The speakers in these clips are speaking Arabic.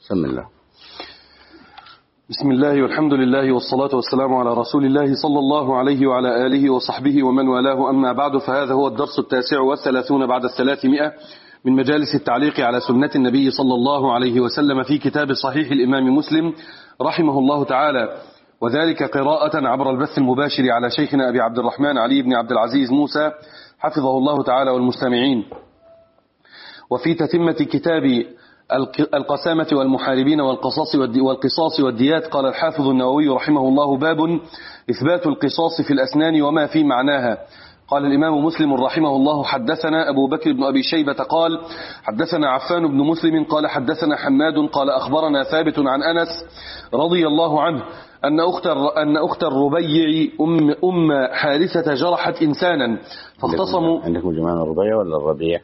بسم الله. بسم الله والحمد لله والصلاة والسلام على رسول الله صلى الله عليه وعلى آله وصحبه ومن والاه، أما بعد، فهذا هو الدرس 39 بعد 300 من مجالس التعليق على سنة النبي صلى الله عليه وسلم في كتاب صحيح الإمام مسلم رحمه الله تعالى، وذلك قراءة عبر البث المباشر على شيخنا أبي عبد الرحمن علي بن عبد العزيز موسى حفظه الله تعالى والمستمعين. وفي تتمة كتاب القسامة والمحاربين والقصاص والديات، قال الحافظ النووي رحمه الله: باب إثبات القصاص في الأسنان وما في معناها. قال الإمام مسلم رحمه الله: حدثنا أبو بكر بن أبي شيبة قال حدثنا عفان بن مسلم قال حدثنا حماد قال أخبرنا ثابت عن أنس رضي الله عنه أن أخت الربيع أم حارثة جرحت إنسانا فاختصموا. عندكم جمعنا الربيع ولا الربيع؟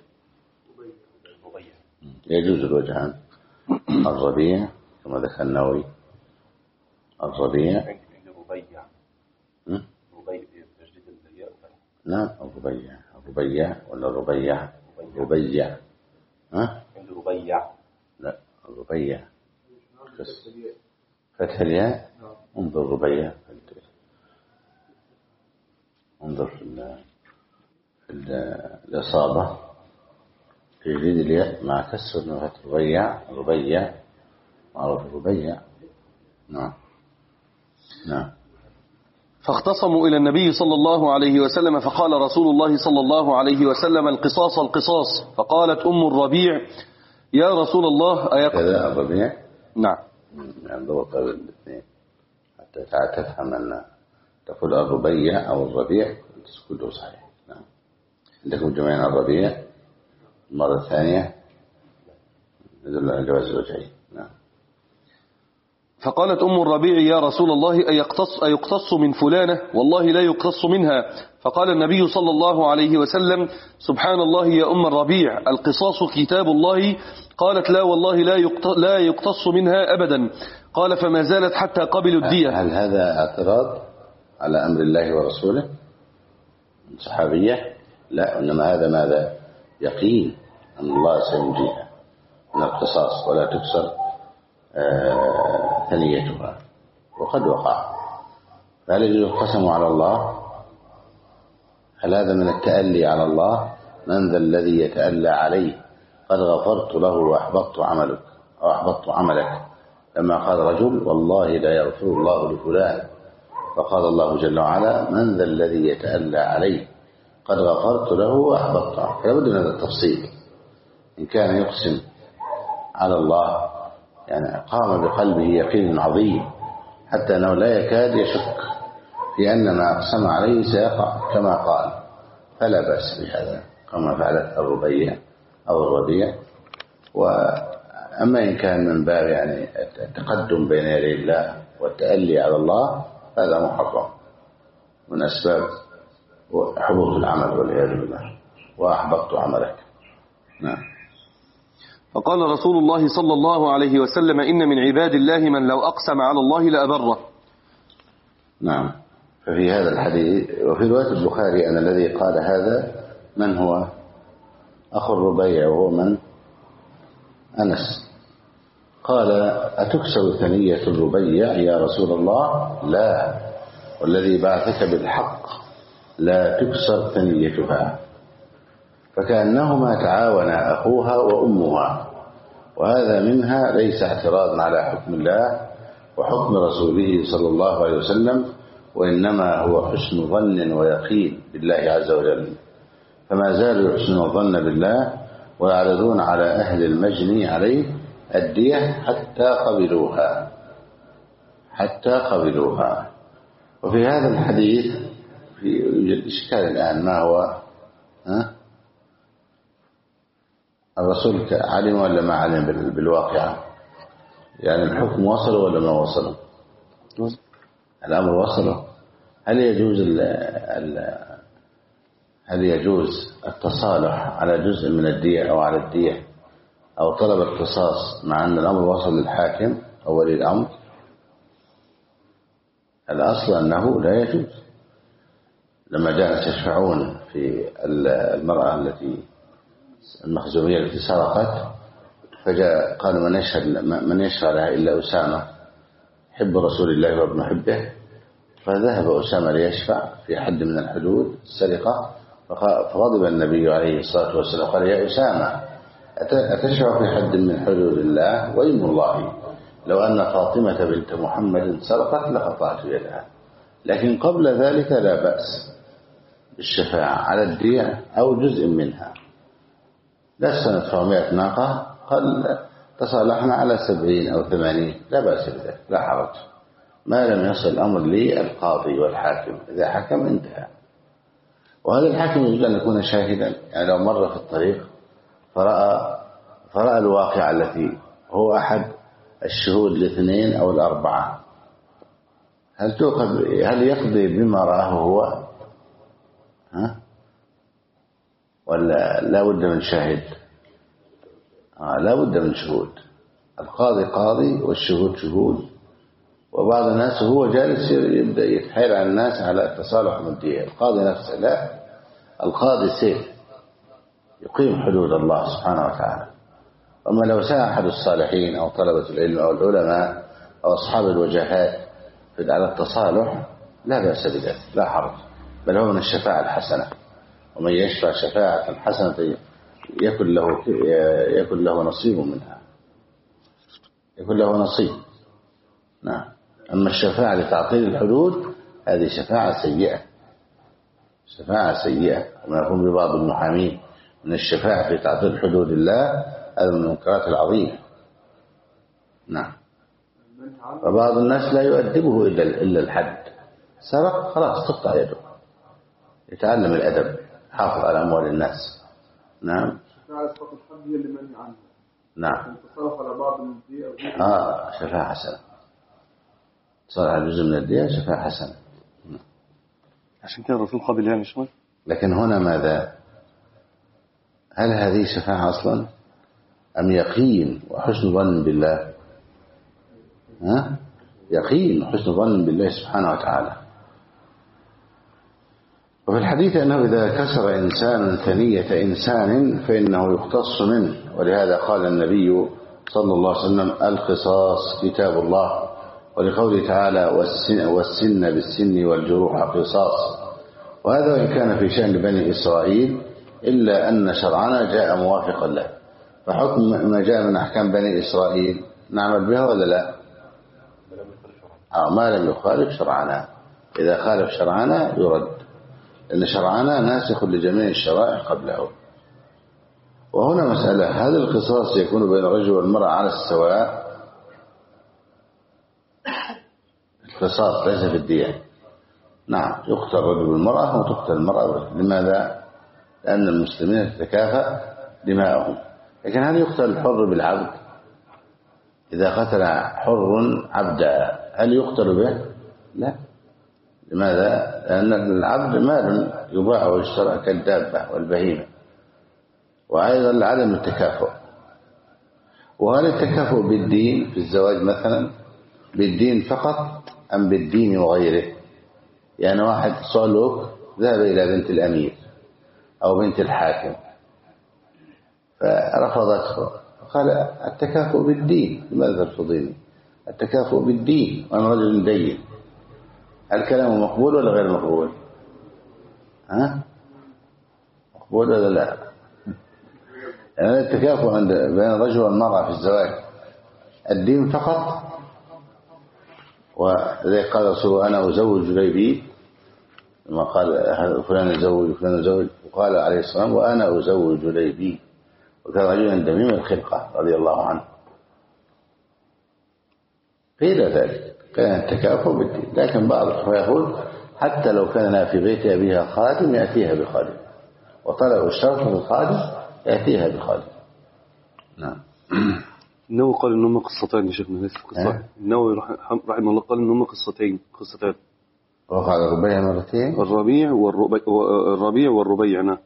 يجوز الوجهان. الربيع كما ذكر النووي، الربيع نعم، الربيع ولا الربيع؟ ربيع ربيع لا، الربيع فتح الياء. انظر ربيع، انظر في الإصابة في جلد الياء مع كسر نفة ربيع معروف ربيع. نعم. فاختصموا إلى النبي صلى الله عليه وسلم، فقال رسول الله صلى الله عليه وسلم: القصاص. فقالت أم الربيع: يا رسول الله كذا الربيع. نعم، يعني ضبط الاثنين حتى تفهم أن تقول الربيع أو الربيع كله صحيح. نعم. عندكم جمعين الربيع المرة الثانية يدل على جواز الوجهين. نعم. فقالت أم الربيع: يا رسول الله أيقتص من فلانة؟ والله لا يقتص منها. فقال النبي صلى الله عليه وسلم: سبحان الله يا أم الربيع، القصاص كتاب الله. قالت: لا والله لا يقتص منها أبدا. قال: فما زالت حتى قبلوا الدية. هل هذا اعتراض على أمر الله ورسوله من صحابية؟ لا، إنما هذا ماذا؟ يقين أن الله سينجيها من القصاص ولا تكسر ثنيتها، وقد وقع. فهل يجوز القسم على الله؟ هل هذا من التألي على الله؟ من ذا الذي يتألى عليه؟ قد غفرت له وأحبطت عملك أو أحبطت عملك. لما قال رجل: والله لا يغفر الله لفلان، فقال الله جل وعلا: من ذا الذي يتألى عليه؟ قد غفرت له وأحبطت عملك. فلا بد من هذا التفصيل. إن كان يقسم على الله يعني قام بقلبه يقين عظيم حتى أنه لا يكاد يشك في أن ما أقسم عليه سيقع كما قال، فلا بأس بهذا كما فعلت الربيع أو الربيع. وأما إن كان من باب يعني التقدم بين يدي الله والتألي على الله، هذا محرم من أسباب حبوط العمل والعياذ بالله، وأحبطت عملك. نعم. فقال رسول الله صلى الله عليه وسلم: إن من عباد الله من لو أقسم على الله لأبره. نعم. ففي هذا الحديث وفي رواية البخاري أن الذي قال هذا من هو؟ أخو الربيع، وهو من؟ أنس. قال: أتكسر ثنية الربيع يا رسول الله؟ لا، والذي بعثك بالحق لا تكسر ثنيتها. فكأنهما تعاونا أخوها وأمها، وهذا منها ليس اعتراضا على حكم الله وحكم رسوله صلى الله عليه وسلم، وإنما هو حسن ظن ويقين بالله عز وجل. فما زالوا يحسنون الظن بالله ويعرضون على أهل المجني عليه الدية حتى قبلوها. وفي هذا الحديث يوجد إشكال الآن. ما هو؟ الرسول علم ولا ما علم بالواقعة؟ يعني الحكم وصل ولا ما وصل؟ الأمر وصل. هل يجوز التصالح على جزء من الدية أو على الدية أو طلب القصاص مع أن الأمر وصل للحاكم أو ولي الأمر؟ الأصل أنه لا يجوز. لما جاء يستشفعون في المرأة المخزومية التي سرقت، فجاء قالوا من يشفع لها إلا أسامة حب رسول الله وابن حبه، فذهب أسامة ليشفع في حد من الحدود السرقة، فغضب النبي عليه الصلاة والسلام قال يا أسامة أتشفع في حد من حدود الله؟ وإيم الله لو أن فاطمة بنت محمد سرقت لقطعت يدها. لكن قبل ذلك لا بأس بالشفاعة على الدية أو جزء منها. لا ندفع 100 ناقة، قال تصالحنا على 70 أو 80، لا بأس بذلك، لا حرج، ما لم يصل الأمر لي القاضي والحاكم. إذا حكم انتهى. وهذا الحاكم يجب أن يكون شاهدا، يعني لو مر في الطريق فرأى الواقع التي هو أحد الشهود الاثنين أو الأربعة، هل يقضي بما رآه هو؟ ولا لا بد من شاهد؟ لا بد من شهود. القاضي قاضي والشهود شهود. وبعض الناس هو جالس يبدأ يتحايل على الناس على تصالح مادية. القاضي نفسه لا، القاضي سيف يقيم حدود الله سبحانه وتعالى. أما لو ساء أحد الصالحين أو طلبة العلم أو العلماء أو أصحاب الوجهات على التصالح لا بأس بذلك، لا حرج، بل هو من الشفاعة الحسنة. ومن يشفع شفاعة حسنة يكن له نصيب منها، يكن له نصيب. نعم. أما الشفاعة لتعطيل الحدود هذه شفاعة سيئة، شفاعة سيئة. وما يقوم ببعض المحامين من الشفاعة في تعطيل حدود الله هذا من المنكرات العظيمة. نعم. وبعض الناس لا يؤدبه إلا الحد، سرق خلاص تقطع يده، يتعلم الأدب، حافظ على أموال الناس. نعم. شفاعة سقط الحد هي اللي منهي عنها. نعم. تصرف على بعض من الدية. شفاعة حسنة، تصرف على جزء من الدية شفاعة حسنة. عشان كده الرسول قابل يعني شوي. لكن هنا ماذا؟ هل هذه شفاعة أصلا أم يقين وحسن ظن بالله؟ يقين وحسن ظن بالله سبحانه وتعالى. وفي الحديث أنه إذا كسر إنسان ثنية إنسان فإنه يقتص منه، ولهذا قال النبي صلى الله عليه وسلم القصاص كتاب الله، ولقوله تعالى والسن بالسن والجروح قصاص. وهذا وإن كان في شأن بني إسرائيل إلا أن شرعنا جاء موافقا له. فحكم ما جاء من أحكام بني إسرائيل نعمل بها ولا لا؟ ما لم يخالف شرعنا. إذا خالف شرعنا يرد، لأن شرعنا ناسخ لجميع الشرائع قبله. وهنا مسألة، هذا القصاص يكون بين الرجل والمرأة على السواء؟ القصاص ليس في الدية. نعم، يقتل الرجل بالمرأة وتقتل المرأة. لماذا؟ لأن المسلمين تتكافأ دماؤهم. لكن هل يقتل الحر بالعبد؟ إذا قتل حر عبدا هل يقتل به؟ لا. لماذا؟ لأن العبد مال يباع ويشترى كالدابة والبهيمة. وأيضا عدم التكافؤ. وهل التكافؤ بالدين في الزواج مثلا بالدين فقط أم بالدين وغيره؟ يعني واحد صعلوك ذهب إلى بنت الأمير أو بنت الحاكم فرفضته، قال التكافؤ بالدين، لماذا ترفضيني؟ التكافؤ بالدين وأنا رجل دين. الكلام مقبول ولا غير مقبول؟ مقبول ولا لا؟ يعني التكافؤ بين الرجل والمرأة في الزواج الدين فقط. وذلك قال رسول أنا أزوج جليبي، لما قال فلان يزوج فلان يزوج، وقال عليه السلام وأنا أزوج جليبي، وكان رجلا دميم الخلقة رضي الله عنه. قيل ذلك كان التكافؤ بالدين. لكن بعض الأخوة يقول حتى لو كان في بيت أبيها خادم يأتيها بخادم، وطلب الشرط للخادم يأتيها بخادم. نعم. النووي قال إنهما قصتين يا شيخنا، ليس قصة. النووي رحمه الله قال إنهما قصتان. وقع الربيع مرتين. الربيع والربيع. نعم.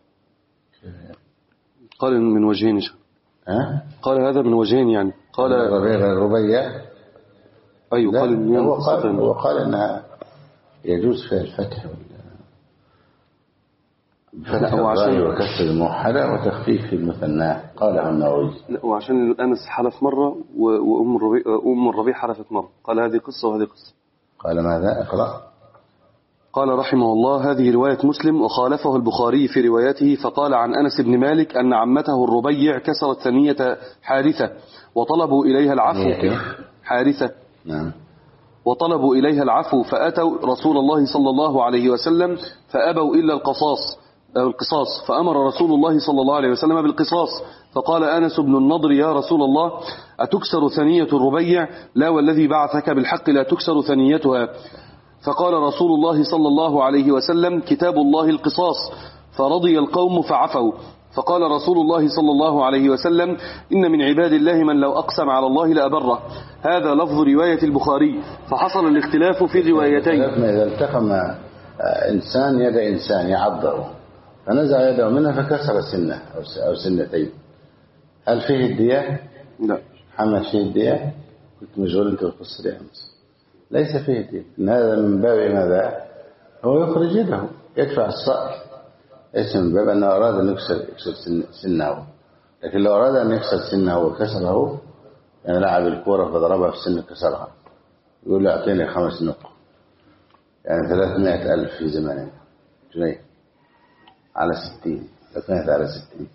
قال من وجهين. قال هذا من وجهين، يعني قال الربيع غير الربيع. أيوه قال هو قال إنها يجوز فيها الفتح. فتح الراء وكسر الموحدة وتخفيف في المثنى قاله النووي. لا، وعشان أنس حلف مرة وأم الربيع حلفت مرة، قال هذه قصة وهذه قصة. قال ماذا؟ اقرأ. قال رحمه الله: هذه رواية مسلم، وخالفه البخاري في روايته، فقال عن أنس بن مالك أن عمته الربيع كسرت ثنية حارثة وطلبوا إليها العفو. حارثة. نعم. وطلبوا إليها العفو فأتوا رسول الله صلى الله عليه وسلم فأبوا إلا القصاص، فأمر رسول الله صلى الله عليه وسلم بالقصاص، فقال أنس بن النضر: يا رسول الله، أتكسر ثنية الربيع؟ لا والذي بعثك بالحق لا تكسر ثنيتها. فقال رسول الله صلى الله عليه وسلم: كتاب الله القصاص. فرضي القوم فعفوا. فقال رسول الله صلى الله عليه وسلم: إن من عباد الله من لو أقسم على الله لأبره. هذا لفظ رواية البخاري. فحصل الاختلاف في الروايتين. إذا التقم إنسان يد إنسان يعضه فنزع يده منها فكسر سنة أو سنتين، هل فيه الدية؟ لا. محمد فيه الدية؟ كنت مشغول أنت بالقصة دي أمس. ليس فيه الدية. إن هذا من باب ماذا؟ هو يخرج يده يدفع الصائل، ليس من باب أنه أراد أن يكسر سنه. لكن لو أراد أن يكسر سنه وكسره، يعني لعب الكورة فضربها في سنه كسرها، يقول له أعطيني 5 نقط، يعني 300,000 في زمانه جنيه على 60، 300 على 60.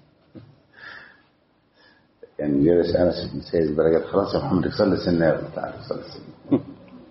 يعني جلس أنس بن سيد برقت: خلاص يا محمد صلي سنة يا ابن تعالى صلي سنة.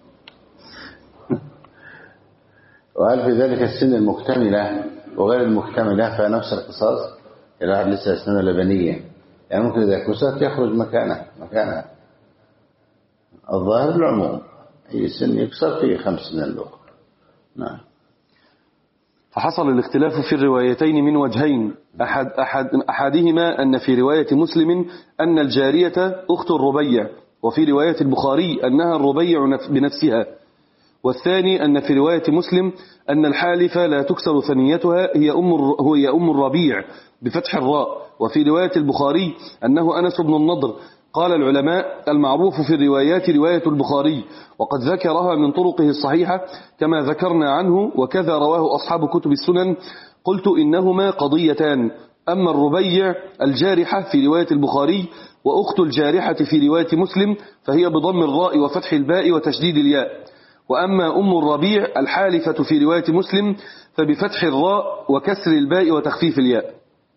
وهل في ذلك السن المكتملة وغير المكتملة فنفس القصاص؟ الواحد لسه أسنانه لبنية، يعني ممكن إذا كسرت يخرج مكانها. الظاهر العموم أي سن يكسر فيه 5 من الأخرى. نعم. فحصل الاختلاف في الروايتين من وجهين. أحدهما أن في رواية مسلم أن الجارية أخت الربيع، وفي رواية البخاري أنها الربيع بنفسها. والثاني أن في رواية مسلم أن الحالفة لا تكسر ثنيتها هي أم الربيع بفتح الراء، وفي رواية البخاري أنه أنس بن النضر. قال العلماء: المعروف في الروايات رواية البخاري، وقد ذكرها من طرقه الصحيحة كما ذكرنا عنه، وكذا رواه أصحاب كتب السنن. قلت إنهما قضيتان: أما الربيع الجارحة في رواية البخاري، وأخت الجارحة في رواية مسلم، فهي بضم الراء وفتح الباء وتشديد الياء. وأما أم الربيع الحالفة في رواية مسلم فبفتح الراء وكسر الباء وتخفيف الياء.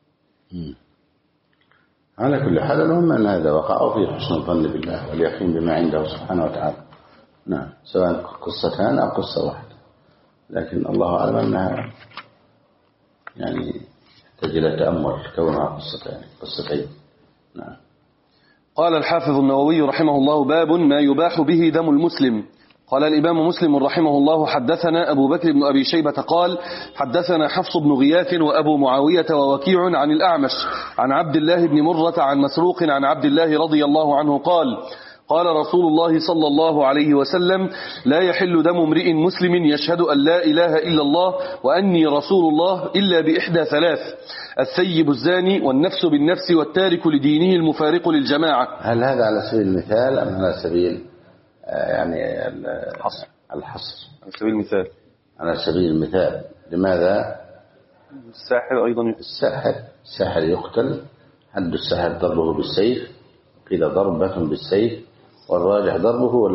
على كل حال المهم أن هذا وقع في حسن الظن بالله واليقين بما عنده سبحانه وتعالى. نعم، سواء قصتان أو قصة واحدة، لكن الله أعلم أنها يعني تحتاج إلى تأمل كونها قصتين. نعم. قال الحافظ النووي رحمه الله: باب ما يباح به دم المسلم. قال الإمام مسلم رحمه الله: حدثنا أبو بكر بن أبي شيبة قال حدثنا حفص بن غياث وأبو معاوية ووكيع عن الأعمش عن عبد الله بن مرة عن مسروق عن عبد الله رضي الله عنه قال: قال رسول الله صلى الله عليه وسلم: لا يحل دم امرئ مسلم يشهد أن لا إله إلا الله وأني رسول الله إلا بإحدى 3: الثيب الزاني والنفس بالنفس والتارك لدينه المفارق للجماعة. هل هذا على سبيل المثال أم على سبيل يعني الحصر؟ على سبيل المثال. على سبيل المثال. لماذا؟ الساحر أيضا الساحر يقتل. حد الساحر ضربه بالسيف، قيل ضربة بالسيف، والراجح ضربه ولا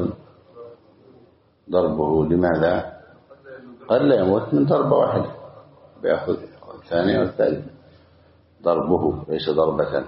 ضربه. لماذا؟ قد لا يموت من ضربة واحدة، بيأخذ الثانية والثالثة. ضربه ليس ضربة.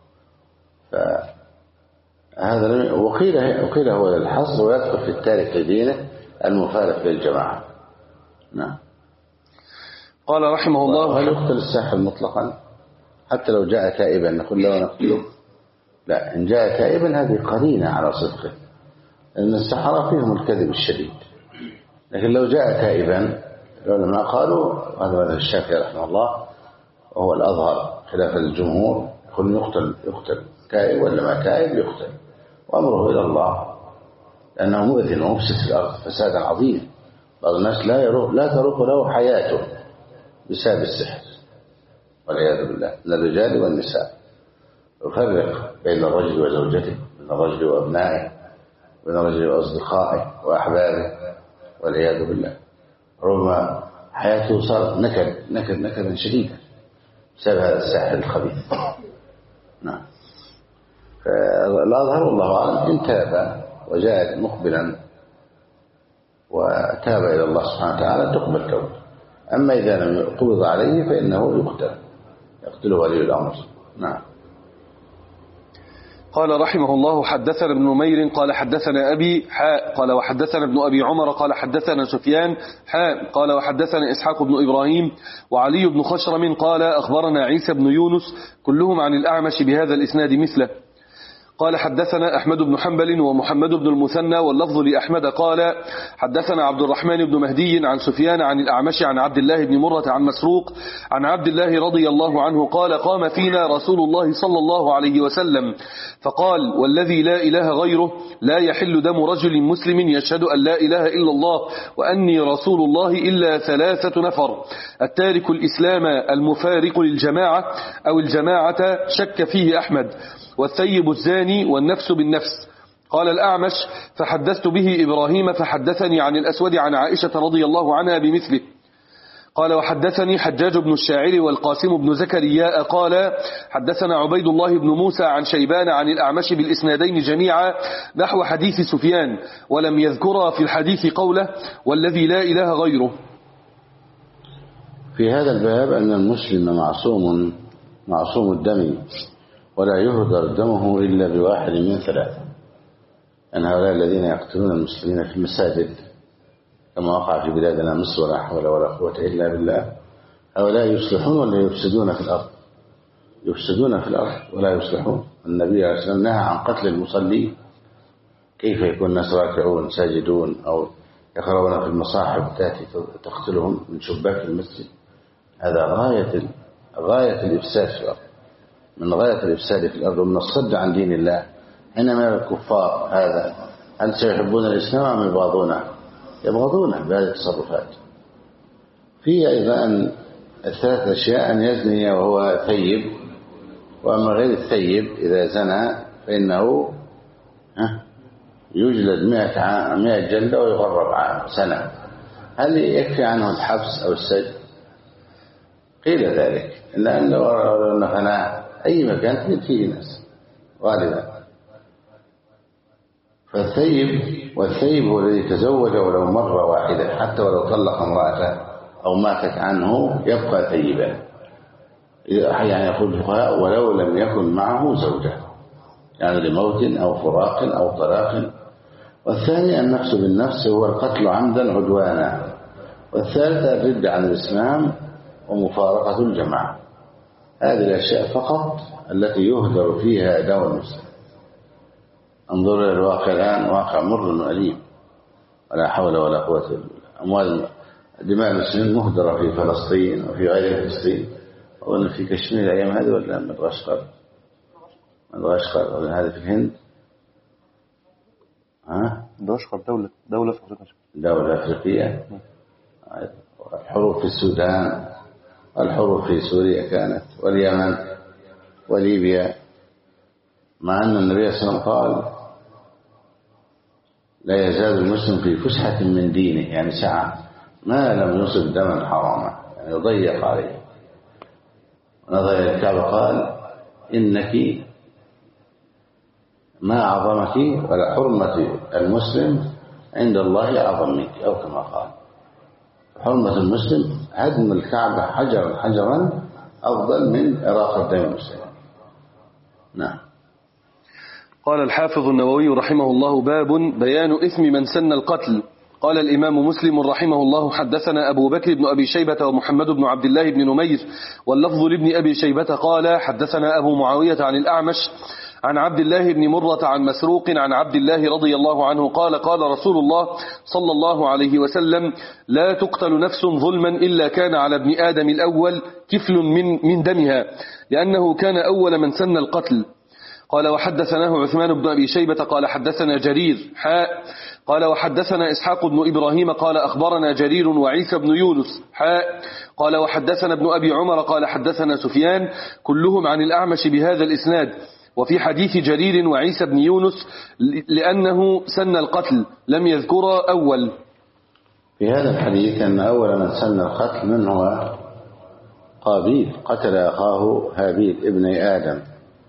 هذا وقيل هو للحصر ويدخل في التارك لدينه المفارق للجماعة. نعم. قال رحمه الله: هل يقتل الساحر مطلقا حتى لو جاء تائبا نقول له نقتله؟ لا، إن جاء تائبا هذه قرينة على صدقه، لأن السحرة فيهم الكذب الشديد. لكن لو جاء تائبا العلماء قالوا، هذا مذهب الشافعي رحمه الله وهو الأظهر خلاف الجمهور، يقول يقتل تائب ولا ما تائب يقتل، وأمره إلى الله، لأنه مؤذن ومفسد في الأرض فسادا عظيما. بعض الناس لا تروق له حياته بسبب السحر والعياذ بالله، للرجال والنساء. يفرق بين الرجل وزوجته، بين الرجل وابنائه، بين الرجل وأصدقائه وأحبابه والعياذ بالله. ربما حياته صارت نكدا شديدا بسبب هذا الساحر الخبيث. نعم. فالأظهر والله أعلم إن تاب وجاء مقبلا وتاب إلى الله سبحانه وتعالى تقبل توبة. أما إذا لم قبض عليه فإنه يقتله ولي الأمر. نعم. قال رحمه الله حدثنا ابن نمير قال حدثنا أبي قال وحدثنا ابن أبي عمر قال حدثنا سفيان قال وحدثنا إسحاق بن إبراهيم وعلي بن خشرم قال أخبرنا عيسى بن يونس كلهم عن الأعمش بهذا الإسناد مثله. قال حدثنا أحمد بن حنبل ومحمد بن المثنى واللفظ لأحمد قال حدثنا عبد الرحمن بن مهدي عن سفيان عن الأعمش عن عبد الله بن مرة عن مسروق عن عبد الله رضي الله عنه قال قام فينا رسول الله صلى الله عليه وسلم فقال والذي لا إله غيره لا يحل دم رجل مسلم يشهد أن لا إله إلا الله وأني رسول الله إلا 3 نفر التارك الإسلام المفارق للجماعة أو الجماعة شك فيه أحمد والثيب الزاني والنفس بالنفس. قال الأعمش فحدثت به إبراهيم فحدثني عن الأسود عن عائشة رضي الله عنها بمثله. قال وحدثني حجاج بن الشاعر والقاسم بن زكريا قال حدثنا عبيد الله بن موسى عن شيبان عن الأعمش بالإسنادين جميعا نحو حديث سفيان ولم يذكر في الحديث قوله والذي لا إله غيره. في هذا الباب أن المسلم معصوم الدم ولا يهدر دمه إلا بواحد من 3. أن هؤلاء الذين يقتلون المسلمين في المساجد كما وقع في بلادنا مصر ولا حول ولا قوة إلا بالله هؤلاء يصلحون ولا يفسدون في الأرض؟ يفسدون في الأرض ولا يصلحون. النبي عليه الصلاة والسلام نهى عن قتل المصلين. كيف يكون الناس راكعون ساجدون أو يقرؤون في المصاحف تأتي تقتلهم من شباك المسجد؟ هذا غاية الإفساد في الأرض، من غاية الإفساد في الأرض ومن الصد عن دين الله. حينما الكفار هذا هل سيحبون الإسلام أم يبغضونه بهذه التصرفات؟ في أيضا 3 أشياء: أن يزني وهو ثيب، وأما غير الثيب إذا زنى فإنه يجلد 100 جلدة ويغرب سنة. هل يكفي عنه الحبس أو السجن؟ قيل ذلك، إلا أن لو نفناه أي مكان تجد فيه ناس غالبا. والثيب هو الذي تزوج ولو مرة واحدة حتى ولو طلق امرأته أو ماتت عنه يبقى ثيبا. يعني يقول الفقهاء ولو لم يكن معه زوجة، يعني لموت أو فراق أو طلاق. والثاني النفس بالنفس هو القتل عمدا عدوانا. والثالثة الردة عن الإسلام ومفارقة الجماعة. هذه الأشياء فقط التي يهدر فيها دم المسلم. انظر إلى الواقع الآن، واقع مر وأليم ولا حول ولا قوة إلا بالله. دماء المسلمين مهدرة في فلسطين وفي غير فلسطين، وأن في كشمير الأيام هذه ولا مدغشقر ولا هذه في الهند. مدغشقر دولة أفريقية. الحروب في السودان والحروب في سوريا كانت واليمن وليبيا، مع أن النبي صلى الله عليه وسلم قال لا يزال المسلم في فسحة من دينه، يعني سعة ما لم يصب دما حراما، يعني يضيق عليه. ونظر إلى الكعبة قال إنك ما أعظمك ولا حرمة المسلم عند الله أعظم منك، أو كما قال. حرمة المسلم هدم الكعبة حجرا أفضل من إراقة دم المسلم. نعم. قال الحافظ النووي رحمه الله باب بيان إثم من سن القتل. قال الإمام مسلم رحمه الله حدثنا أبو بكر بن أبي شيبة ومحمد بن عبد الله بن نمير واللفظ لابن أبي شيبة قال حدثنا أبو معاوية عن الأعمش عن عبد الله بن مرة عن مسروق عن عبد الله رضي الله عنه قال قال رسول الله صلى الله عليه وسلم لا تقتل نفس ظلما إلا كان على ابن آدم الأول كفل من دمها لأنه كان أول من سن القتل. قال وحدثناه عثمان بن أبي شيبة قال حدثنا جرير قال وحدثنا إسحاق بن إبراهيم قال أخبرنا جرير وعيسى بن يونس قال وحدثنا ابن أبي عمر قال حدثنا سفيان كلهم عن الأعمش بهذا الإسناد. وفي حديث جرير وعيسى بن يونس لأنه سن القتل لم يذكر أول. في هذا الحديث أن أول من سن القتل من هو قابيل، قتل أخاه هابيل ابن آدم،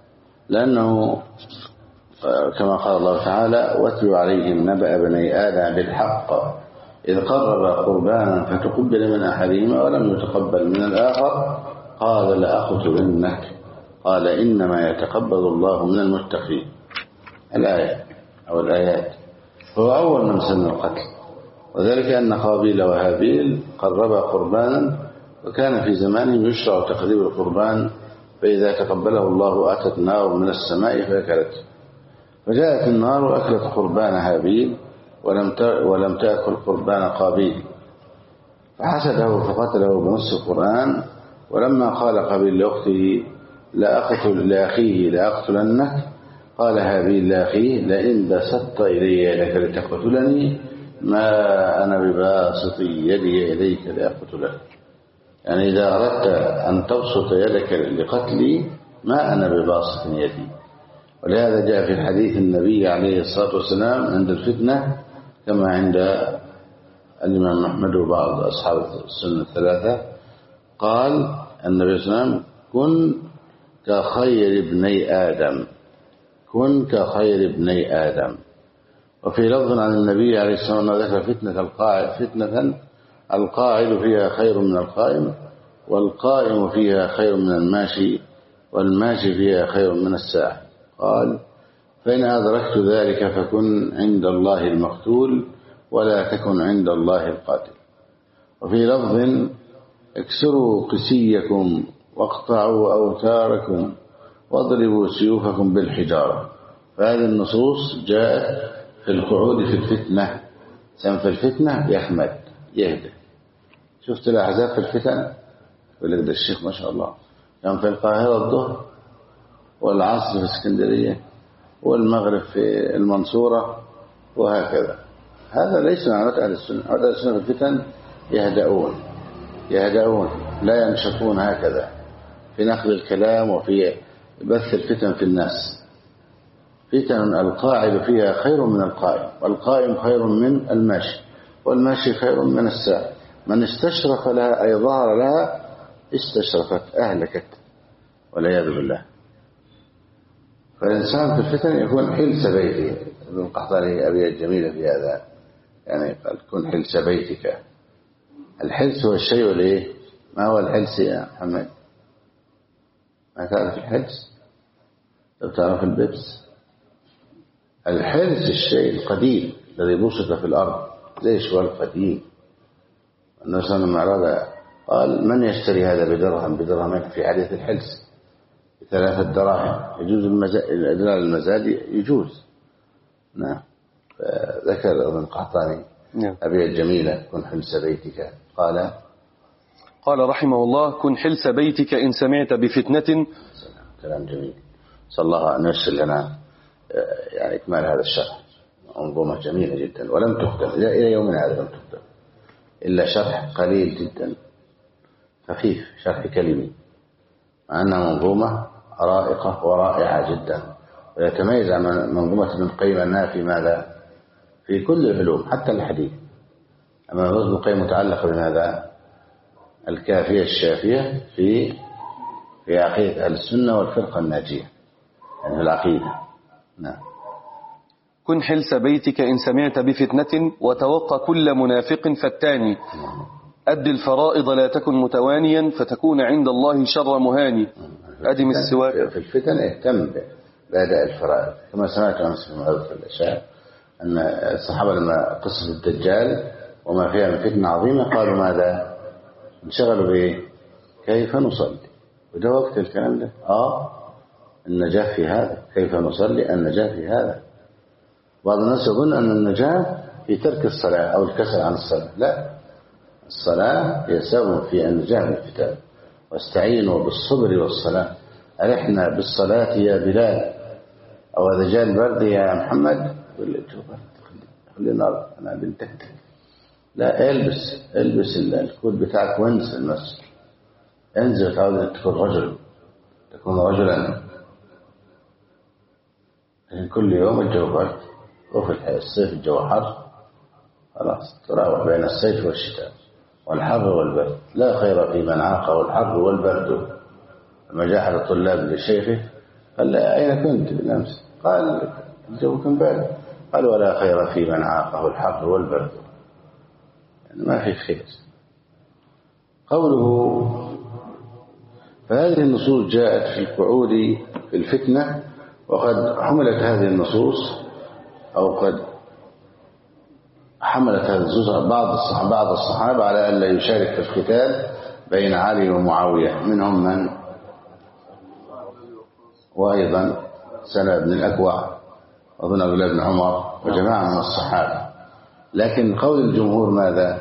لأنه كما قال الله تعالى: واتل عليهم نبأ بني آدم بالحق إذ قرب قربانا فتقبل من أحدهما ولم يتقبل من الآخر قال لأقتلنك قال إنما يتقبل الله من المتقين. الآية أو الآيات. هو أول من سن القتل، وذلك أن قابيل وهابيل قربا قربانا، وكان في زمانهم يشرع تقريب القربان، فإذا تقبله الله أتت نار من السماء فأكلته، فجاءت النار وأكلت قربان هابيل ولم تأكل قربان قابيل، فحسده فقتله بنص القرآن. ولما قال قابيل لأخته لأخيه لأقتلنك قال هابيل لأخيه لئن بسطت إلي يدك لتقتلني ما أنا بباسط يدي إليك لأقتلك، يعني إذا أردت أن تبسط يدك لقتلي ما أنا بباسط يدي. ولهذا جاء في الحديث النبي عليه الصلاة والسلام عند الفتنة كما عند الإمام أحمد وبعض أصحاب السنة الثلاثة، قال النبي صلى الله عليه وسلم: كن كخير ابني آدم، كن كخير ابني آدم. وفي لفظ عن النبي عليه الصلاة والسلام ذكر فتنة القاعد فيها خير من القائم، والقائم فيها خير من الماشي، والماشي فيها خير من الساعي. قال: فإن أدركت ذلك فكن عند الله المقتول ولا تكن عند الله القاتل. وفي لفظ: اكسروا قسيكم واقطعوا أوتاركم واضربوا سيوفكم بالحجارة. فهذه النصوص جاءت في القعود في الفتنة، سن في الفتنة يحمد يهدى. شفت الأحزاب في الفتن؟ يقول لك ده الشيخ ما شاء الله كان في القاهرة الظهر والعصر في اسكندرية والمغرب في المنصورة وهكذا. هذا ليس معنى أهل السنة. أهل السنة في الفتن يهدؤون لا ينشطون هكذا في نقل الكلام وفي بث الفتن في الناس. فتن القاعد فيها خير من القائم، والقائم خير من الماشي، والماشي خير من الساعي. من استشرف لها أي ظهر لها استشرفت أهلكت والعياذ بالله. فالإنسان في الفتن يكون حلس بيته. ابن القحطاني أبيات جميلة في هذا، يعني قال: كن حلس بيتك. الحلس هو الشيء الايه؟ ما هو الحلس يا محمد؟ ما تعرف الحلس؟ لو تعرف الببس. الحلس الشيء القديم الذي بسط في الأرض زي شوال القديم. النبي صلى الله عليه وسلم قال: من يشتري هذا بدرهمين في حديث الحلس ب3 دراهم يجوز الإدلال المزاد يجوز. نعم. فذكر ابن القحطاني أبيات جميلة: كن حلس بيتك. قال رحمه الله: كن حلس بيتك إن سمعت بفتنة. كلام جميل. صلى الله أن ييسر لنا يعني إكمال هذا الشرح. منظومة جميلة جدا ولم تختم إلى يومنا هذا، لم تختم إلا شرح قليل جدا خفيف، شرح كلمي، مع أنها منظومة رائقة ورائعة جدا، ويتميز عن منظومة ابن القيم أنها في ماذا؟ في كل العلوم حتى الحديث. أما ابن القيم متعلق بماذا؟ الكافية الشافية في عقيدة أهل السنة والفرقة الناجية، يعني في العقيدة. نعم. كن حلس بيتك إن سمعت بفتنة وتوقى كل منافق فتاني. أد الفرائض لا تكن متوانيا فتكون عند الله شر مهاني. أدم السواك. في الفتن اهتم بأداء الفرائض، كما سمعت أمس في معرض الإشاعة أن الصحابة لما قصة الدجال وما فيها من فتنة عظيمة قالوا ماذا؟ انشغلوا بإيه؟ كيف نصلي. وده وقت الكلام ده. النجاة في هذا. كيف نصلي؟ النجاة في هذا. بعض الناس يظن أن النجاة في ترك الصلاة أو الكسل عن الصلاة. لا، الصلاة هي سبب في النجاة من الفتن. واستعينوا بالصبر والصلاة. أرحنا بالصلاة يا بلال، أو إذا جاء البرد يا محمد يقول لي خلي نار أنا بنتك. لا، البس الكود بتاعك وانزل المسجد. انزل تعود تكون رجلا. لكن كل يوم الجو برد، وفي الصيف الجو حر، خلاص تراوح بين الصيف والشتاء والحر والبرد. لا خير في من عاقه الحر والبرد. لما جاء أحد الطلاب لشيخه قال له أين كنت بالأمس؟ قال الجو كان بارد. قال ولا خير في من عاقه الحر والبرد، يعني ما في خير. قوله فهذه النصوص جاءت في القعود في الفتنة، وقد حملت هذه النصوص أو قد حملت هذه النصوص بعض الصحابة على أن لا يشارك في القتال بين علي ومعاوية، منهم من وأيضا سلمة بن الأكوع وابن عبد الله بن عمر وجماعة من الصحابة. لكن قول الجمهور ماذا؟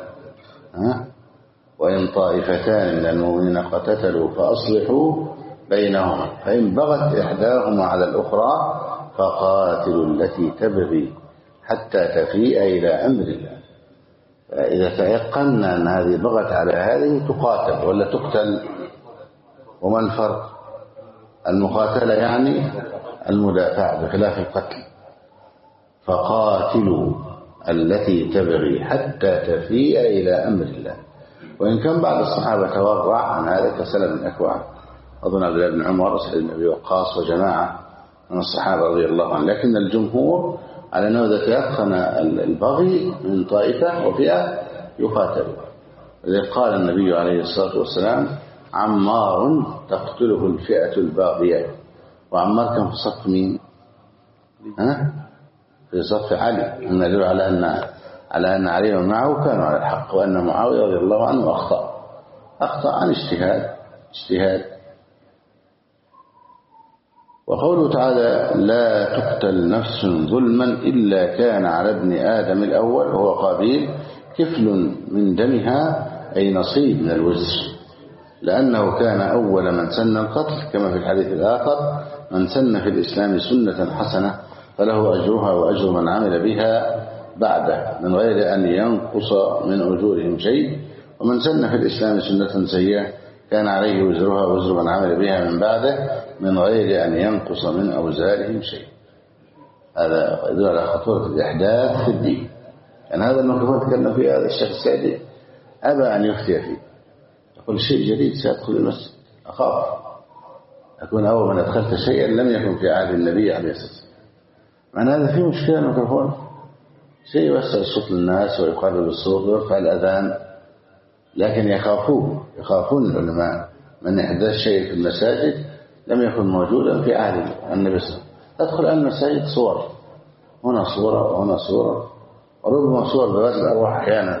وإن طائفتان من المؤمنين اقتتلوا فأصلحوا بينهما فإن بغت إحداهما على الأخرى فقاتلوا التي تبغي حتى تفيء إلى أمر الله. فإذا تيقنا أن هذه بغت على هذه تقاتل ولا تقتل. وما الفرق؟ المقاتلة يعني المدافع بخلاف القتل. فقاتلوا التي تبغي حتى تفيء إلى أمر الله. وإن كان بعض الصحابة تورع عن هذا كسلمة بن الأكوع وابن عبد الله بن عمر وسعيد بن أبي وقاص وجماعة من الصحابة رضي الله عنهم، لكن الجمهور على أنه إذا تيقن البغي من طائفة وفئة يقاتل. لذلك قال النبي عليه الصلاة والسلام عمار تقتله الفئة الباغية. وعمار كان في صف مين؟ في صف علي، مما يدل على أن علي ومعه كانوا على الحق، وأن معاوية رضي الله عنه أخطأ عن اجتهاد. وقوله تعالى لا تقتل نفس ظلما إلا كان على ابن آدم الأول وهو قابيل كفل من دمها، أي نصيب من الوزر، لأنه كان أول من سن القتل، كما في الحديث الآخر من سن في الإسلام سنة حسنة فله أجرها وأجر من عمل بها بعده من غير أن ينقص من أجورهم شيء، ومن سن في الإسلام سنة سيئة كان عليه وزرها وزر من عمل بها من بعده من غير أن ينقص من أوزارهم شيء. هذا يدل على خطورة الإحداث في الدين. يعني هذا الميكروفون تكلم فيه هذا الشيخ السعدي أبى أن يفتي فيه، يقول شيء جديد سيدخل المسجد، أخاف أكون أول من أدخلت شيئا لم يكن في عهد النبي عليه الصلاة والسلام. معنى هذا فيه مشكلة الميكروفون، شيء يوسع الصوت للناس ويقرب الصوت ويرفع الأذان، لكن يخافون العلماء من إحداث شيء في المساجد لم يكن موجودا في عهد النبي صلى الله عليه وسلم. تدخل المساجد صور، هنا صورة وهنا صورة، وربما صور بغسل الأرواح أحيانا.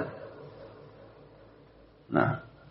نعم.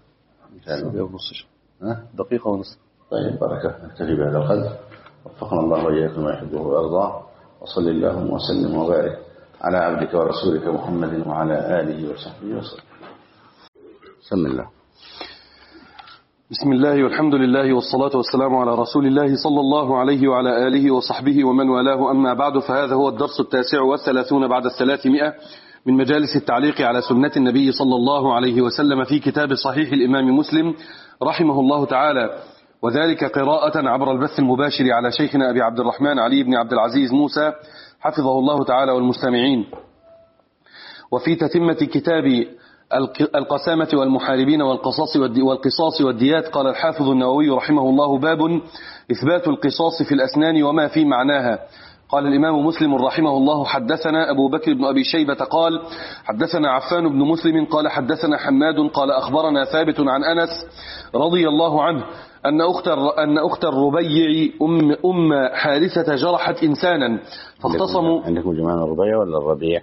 دقيقة ونصف. طيب بركة، نكتفي بهذا القدر. وفقنا الله وإياكم ما يحبه ويرضاه. وصلى اللهم وسلم وبارك على عبدك ورسولك محمد وعلى آله وصحبه وسلم. بسم الله. بسم الله والحمد لله والصلاة والسلام على رسول الله صلى الله عليه وعلى آله وصحبه ومن والاه، أما بعد، فهذا هو الدرس 39 بعد 300 من مجالس التعليق على سنة النبي صلى الله عليه وسلم في كتاب صحيح الإمام مسلم رحمه الله تعالى، وذلك قراءة عبر البث المباشر على شيخنا أبي عبد الرحمن علي بن عبد العزيز موسى حفظه الله تعالى والمستمعين. وفي تتمة كتاب القسامة والمحاربين والقصاص والديات قال الحافظ النووي رحمه الله باب إثبات القصاص في الأسنان وما في معناها. قال الإمام مسلم رحمه الله حدثنا أبو بكر بن أبي شيبة قال حدثنا عفان بن مسلم قال حدثنا حماد قال أخبرنا ثابت عن أنس رضي الله عنه أن أخت الربيع أم حارثة جرحت إنسانا فاختصموا. عندكم جماعة الربيع ولا الربيع؟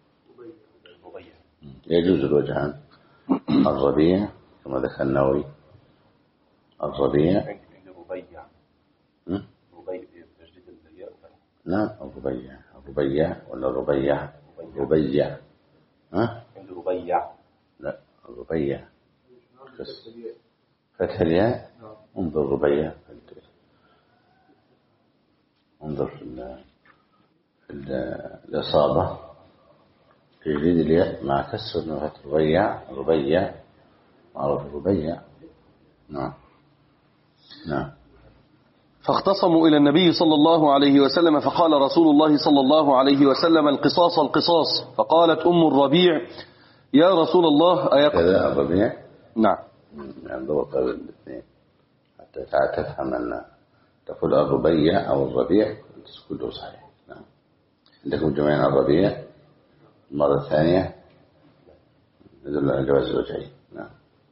يجوز الوجهان. الربيع كما ذكر النووي، الربيع نعم الربيع ولا الربيع؟ الربيع الربيع لا الربيع فتح الياء. انظر الربيع، انظر في الإصابة في جليد الياء مع كسر نوعة ربيع معروف الربيع. نعم فاختصموا إلى النبي صلى الله عليه وسلم فقال رسول الله صلى الله عليه وسلم القصاص القصاص. فقالت أم الربيع يا رسول الله كذا الربيع. نعم يعني ضبط الاثنين حتى تفهم أن تقول الربيع أو الربيع كله صحيح. نعم. عندكم جمعين الربيع المرة الثانية يدل على جواز الوجهين. نعم.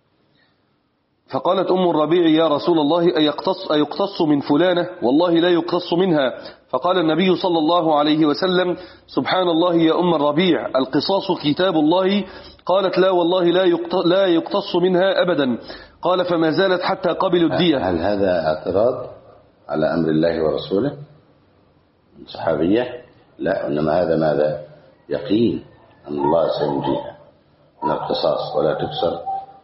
فقالت أم الربيع يا رسول الله أيقتص من فلانة والله لا يقتص منها. فقال النبي صلى الله عليه وسلم سبحان الله يا أم الربيع القصاص كتاب الله. قالت لا والله لا يقتص منها أبدا. قال فما زالت حتى قبلوا الدية. هل هذا اعتراض على أمر الله ورسوله من صحابية؟ لا، إنما هذا ماذا؟ يقين أن الله سينجيها من القصاص ولا تكسر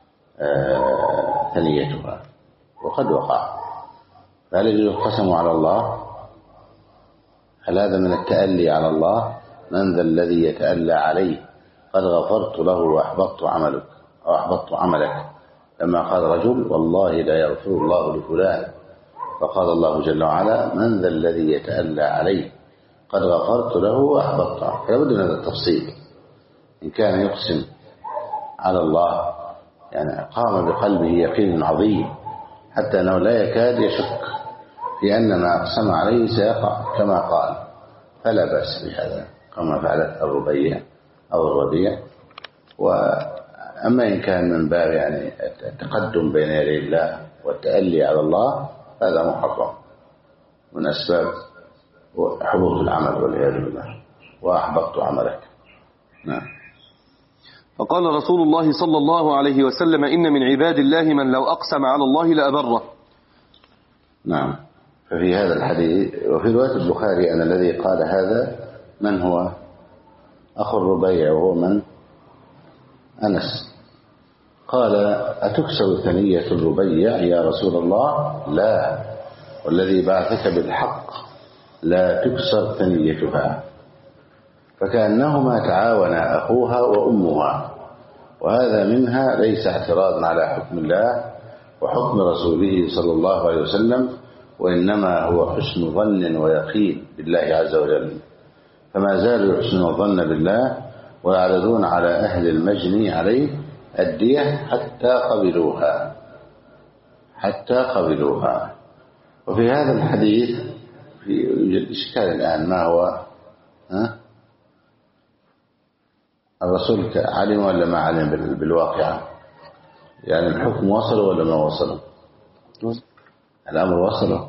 ثنيتها. وقد وقع. فهل يجوز القسم على الله؟ هل هذا من التألي على الله؟ من ذا الذي يتألى عليه؟ قد غفرت له وأحبطت عملك أو أحبطت عملك. لما قال رجل والله لا يغفر الله لفلان، فقال الله جل وعلا من ذا الذي يتألى عليه؟ قد غفرت له وأحبطت عملك. فلا بد من هذا التفصيل. إن كان يقسم على الله يعني قام بقلبه يقين عظيم حتى أنه لا يكاد يشك في أن ما أقسم عليه سيقع كما قال، فلا بأس بهذا كما فعلت الربيع أو الربيع. وأما إن كان من باب يعني التقدم بين يدي الله والتألي على الله هذا محرم من أسباب حبوط العمل والعياذ بالله. وأحبطت عملك. نعم. فقال رسول الله صلى الله عليه وسلم إن من عباد الله من لو أقسم على الله لأبره. نعم. ففي هذا الحديث وفي رواية البخاري أن الذي قال هذا من هو؟ أخو الربيع وهو من؟ أنس. قال أتكسر ثنية الربيع يا رسول الله؟ لا، والذي بعثك بالحق لا تكسر ثنيتها. فكأنهما تعاونا أخوها وأمها. وهذا منها ليس اعتراضا على حكم الله وحكم رسوله صلى الله عليه وسلم، وإنما هو حسن ظن ويقين بالله عز وجل. فما زالوا يحسنون الظن بالله ويعرضون على أهل المجني عليه الدية حتى قبلوها. وفي هذا الحديث يوجد إشكال الآن. ما هو؟ الرسول علم ولا ما علم بالواقعة؟ يعني الحكم وصل ولا ما وصل؟ الأمر وصل.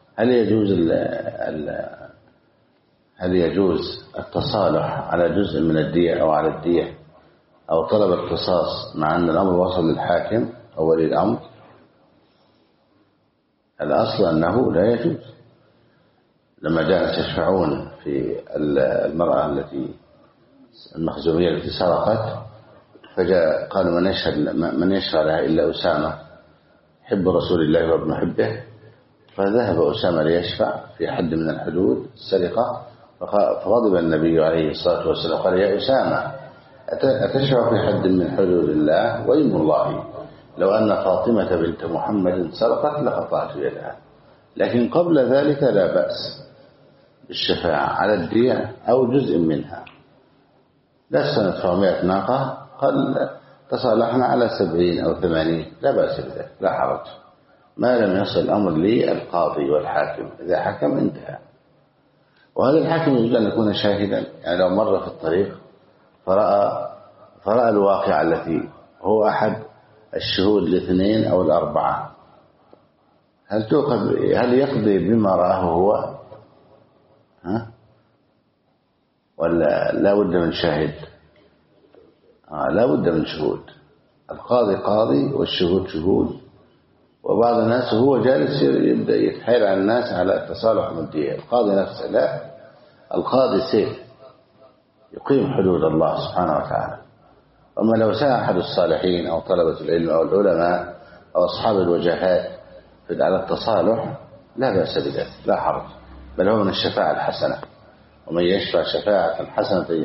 هل يجوز التصالح على جزء من الدية أو على الدية أو طلب القصاص مع أن الأمر وصل للحاكم أو ولي الأمر؟ الأصل أنه لا يجوز. لما جاء يشفعون في المرأة المخزومية التي سرقت، فجاء قالوا من يشفع لها إلا أسامة حب رسول الله وابن حبه. فذهب أسامة ليشفع في حد من الحدود السرقة، فغضب النبي عليه الصلاة والسلام قال يا أسامة أتشفع في حد من حدود الله؟ وإيم الله لو أن فاطمة بنت محمد سرقت لقطعت يدها. لكن قبل ذلك لا بأس بالشفاعة على الدية أو جزء منها. لا سنة 100 ناقة قال تصالحنا على 70 أو 80 لا بأس بذلك، لا حرج ما لم يصل الأمر للقاضي والحاكم. إذا حكم انتهى. وهذا الحاكم يجب أن يكون شاهدا. يعني لو مر في الطريق فرأى الواقع التي هو أحد الشهود الاثنين أو الأربعة، هل يقضي بما رآه هو؟ ولا لا بد من شاهد؟ لا بد من شهود. القاضي قاضي والشهود شهود. وبعض الناس هو جالس يبدأ يتحايل على الناس على التصالح والدية. القاضي نفسه لا، القاضي سيف يقيم حدود الله سبحانه وتعالى. أما لو ساء أحد الصالحين أو طلبة العلم أو العلماء أو أصحاب الوجهات على التصالح لا بأس بذلك، لا حرج، بل هو من الشفاعة الحسنة. ومن يشفع شفاعة حسنة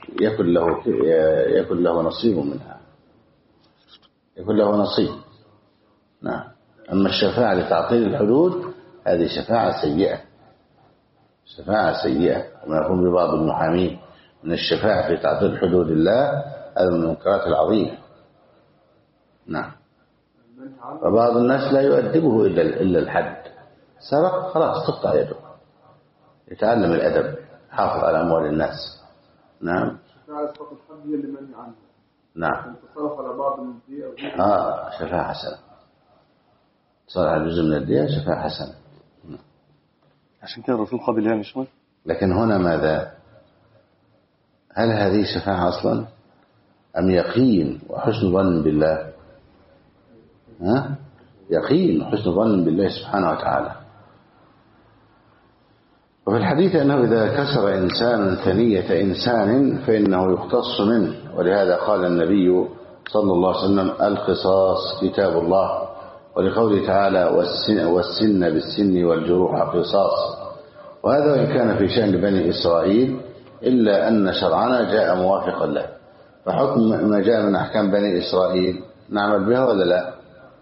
يكن له نصيب منها، يكن له نصيب. نعم. أما الشفاعة لتعطيل الحدود هذه شفاعة سيئة، شفاعة سيئة. وما يقوم ببعض المحامين من الشفاعة في تعطيل حدود الله هذا من المنكرات العظيمة. نعم. وبعض الناس لا يؤدبه إلا الحد، سرق خلاص تقطع يده، يتعلم الأدب، حافظ على أموال الناس. نعم. شفاعة إسقاط الحد هي اللي منهي عنها. نعم. تصرف على بعض من الدية. شفاعة حسنة، تصرف على جزء من الدية شفاعة حسنة. عشان كده الرسول قابل يعني شوية. لكن هنا ماذا؟ هل هذه شفاعة أصلا أم يقين وحسن ظن بالله؟ يقين وحسن ظن بالله سبحانه وتعالى. وفي الحديث أنه إذا كسر إنسان ثنية إنسان فإنه يقتص منه، ولهذا قال النبي صلى الله عليه وسلم القصاص كتاب الله، ولقوله تعالى والسن بالسن والجروح قصاص. وهذا وإن كان في شأن بني إسرائيل إلا أن شرعنا جاء موافقا له، فحكم ما جاء من أحكام بني إسرائيل نعمل بها ولا لا؟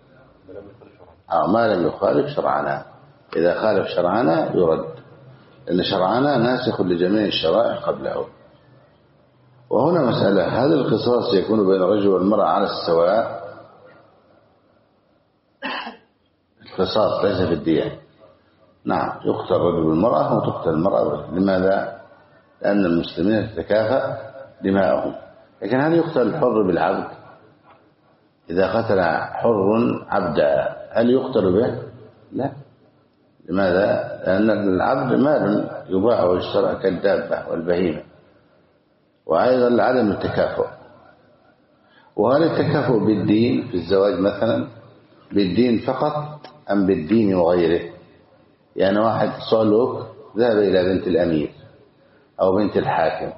ما لم يخالف شرعنا، إذا خالف شرعنا يرد، لأن شرعنا ناسخ لجميع الشرائع قبله. وهنا مسألة، هذا القصاص يكون بين الرجل والمرأة على السواء؟ القصاص ليس في الدية. نعم، يقتل الرجل بالمرأة وتقتل المرأة. لماذا؟ لأن المسلمين تتكافأ دماؤهم. لكن هل يقتل الحر بالعبد؟ إذا قتل حر عبدا هل يقتل به؟ لا. لماذا؟ لأن العبد مال يباع ويشترى كالدابة والبهيمة. وأيضا عدم التكافؤ. وهل التكافؤ بالدين في الزواج مثلا بالدين فقط أم بالدين وغيره؟ يعني واحد صعلوك ذهب إلى بنت الأمير أو بنت الحاكم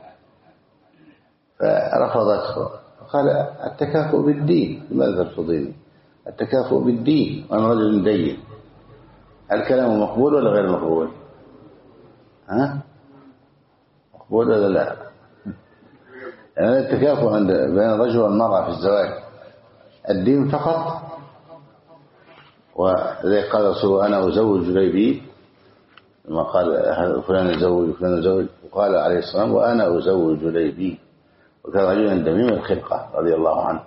فرفضته، قال التكافؤ بالدين، لماذا ترفضيني؟ التكافؤ بالدين وأنا رجل دين. الكلام مقبول ولا غير مقبول؟ مقبول ولا لا؟ يعني التكافؤ بين الرجل والمرأة في الزواج الدين فقط. وذلك قال رسول أنا أزوج جليبي، لما قال فلان يزوج فلان يزوج، وقال عليه السلام وأنا أزوج جليبي، وكان رجلا دميم الخلقة رضي الله عنه.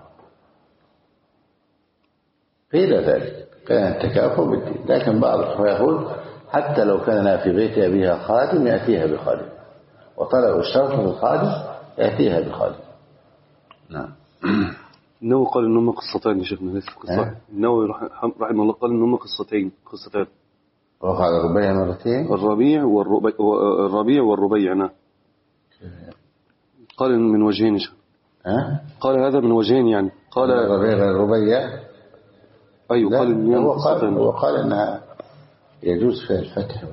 قيل ذلك كان التكافؤ بالدين. لكن بعض الأخوة يقول حتى لو كان في بيت أبيها خادم يأتيها بخادم، وطلب الشرط للخادم يأتيها بخادم. نعم. النووي قال إنهم قصتين يا شيخنا، ليس قصة. النووي رحمه الله قال إنهم قصتين. وقع الربيع مرتين. الربيع والربيع. نعم. قال من وجهين. قال هذا من وجهين يعني. قال الربيع غير الربيع. أيوه قال هو قال إنها يجوز فيها الفتح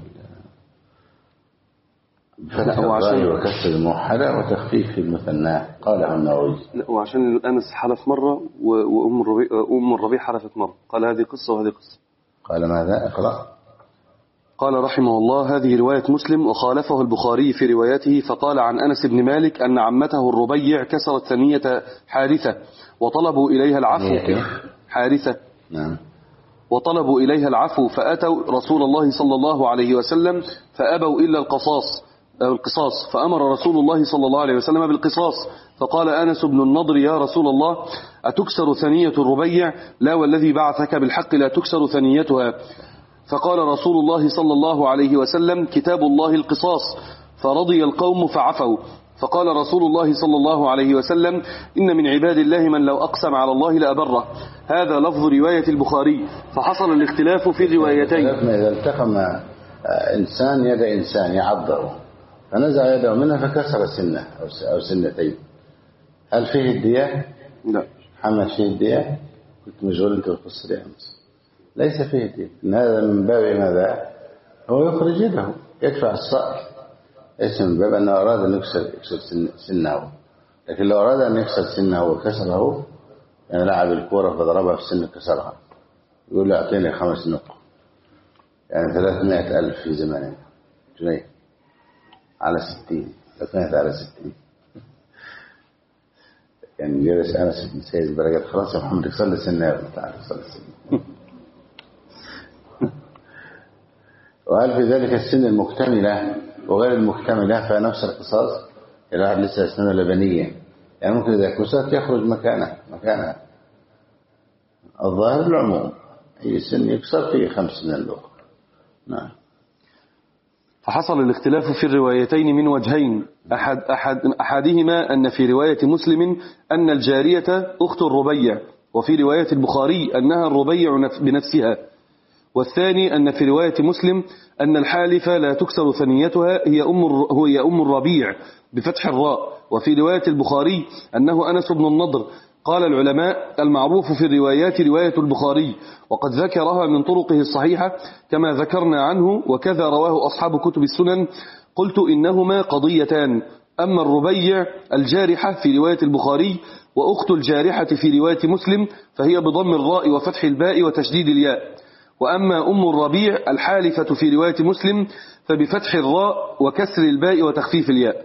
بفتح الراء وكسر الموحدة وتخفيف المثنى، قاله النووي. لا، وعشان أنس حلف مرة وأم الربيع حلفت مرة، قال هذه قصة وهذه قصة. قال ماذا؟ اقرأ. قال رحمه الله هذه رواية مسلم، وخالفه البخاري في روايته، فقال عن أنس بن مالك أن عمته الربيع كسرت ثنية حارثة وطلبوا إليها العفو. حارثة. نعم. وطلبوا إليها العفو فأتوا رسول الله صلى الله عليه وسلم فأبوا إلا القصاص، فأمر رسول الله صلى الله عليه وسلم بالقصاص. فقال أنس بن النضر يا رسول الله أتكسر ثنية الربيع؟ لا والذي بعثك بالحق لا تكسر ثنيتها. فقال رسول الله صلى الله عليه وسلم كتاب الله القصاص، فرضي القوم فعفوا. فقال رسول الله صلى الله عليه وسلم إن من عباد الله من لو أقسم على الله لأبره. هذا لفظ رواية البخاري، فحصل الاختلاف في الروايتين. إذا التقم إنسان يد إنسان يعضه فنزع يده منها فكسر سنة أو سنتين، هل فيه الدية؟ لا. محمد فيه الدية؟ كنت مشغول أنت بالقصة دي أمس. ليس فيه الدية. إن هذا من باب ماذا؟ هو يخرج يده يدفع الصائر، ليس من باب أنه أراد أن يكسر سنه. لكن لو أراد أن يكسر سنه وكسره، يعني لعب الكورة فضربها في سنه كسرها، يقول له أعطيني 5 نقط، يعني 300,000 في زماننا جنيه على 60، 300 على 60. يعني جلس أنس بن سيد بركات خلاص يا محمد صلي سنة، تعال صلي سنة. وهل في ذلك السن المكتملة وغير المكتملة فنفس القصاص؟ الواحد لسه أسنانه لبنية، يعني ممكن إذا كسرت يخرج مكانها. الظاهر العموم أي سن يكسر فيه 5 سنين الأخرى. نعم. فحصل الاختلاف في الروايتين من وجهين، أحدهما أن في رواية مسلم أن الجارية أخت الربيع، وفي رواية البخاري أنها الربيع بنفسها، والثاني أن في رواية مسلم أن الحالف لا تكسر ثنيتها هي أم الربيع بفتح الراء، وفي رواية البخاري أنه أنس بن النضر. قال العلماء: المعروف في الروايات رواية البخاري، وقد ذكرها من طرقه الصحيحة كما ذكرنا عنه، وكذا رواه أصحاب كتب السنن. قلت إنهما قضيتان، أما الربيع الجارحة في رواية البخاري وأخت الجارحة في رواية مسلم فهي بضم الراء وفتح الباء وتشديد الياء، وأما أم الربيع الحالفة في رواية مسلم فبفتح الراء وكسر الباء وتخفيف الياء.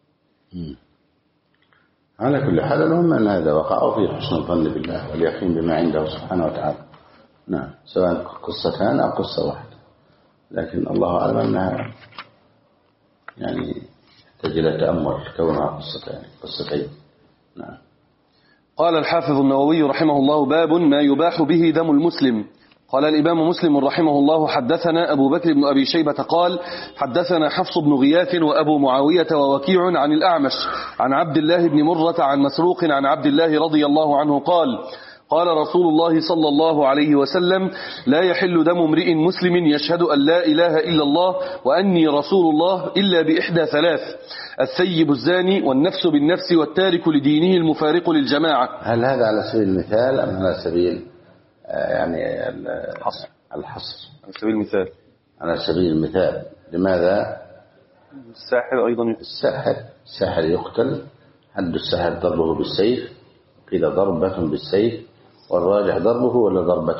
على كل حال المهم أن هذا وقع في حسن الظن بالله واليقين بما عنده سبحانه وتعالى. نعم، سواء قصتان أو قصة واحدة، لكن الله أعلم أنها يعني تحتاج إلى تأمل كونها قصتين. نعم. قال الحافظ النووي رحمه الله: باب ما يباح به دم المسلم. قال الإمام مسلم رحمه الله: حدثنا أبو بكر بن أبي شيبة قال حدثنا حفص بن غياث وأبو معاوية ووكيع عن الأعمش عن عبد الله بن مرة عن مسروق عن عبد الله رضي الله عنه قال: قال رسول الله صلى الله عليه وسلم: لا يحل دم امرئ مسلم يشهد أن لا إله إلا الله وأني رسول الله إلا بإحدى 3: الثيب الزاني والنفس بالنفس والتارك لدينه المفارق للجماعة. هل هذا على سبيل المثال أم على سبيل يعني الحصر؟ على سبيل المثال. على سبيل المثال. لماذا؟ الساحر أيضا الساحر يقتل، حد الساحر ضربه بالسيف، قيل ضربة بالسيف، والراجح ضربه ولا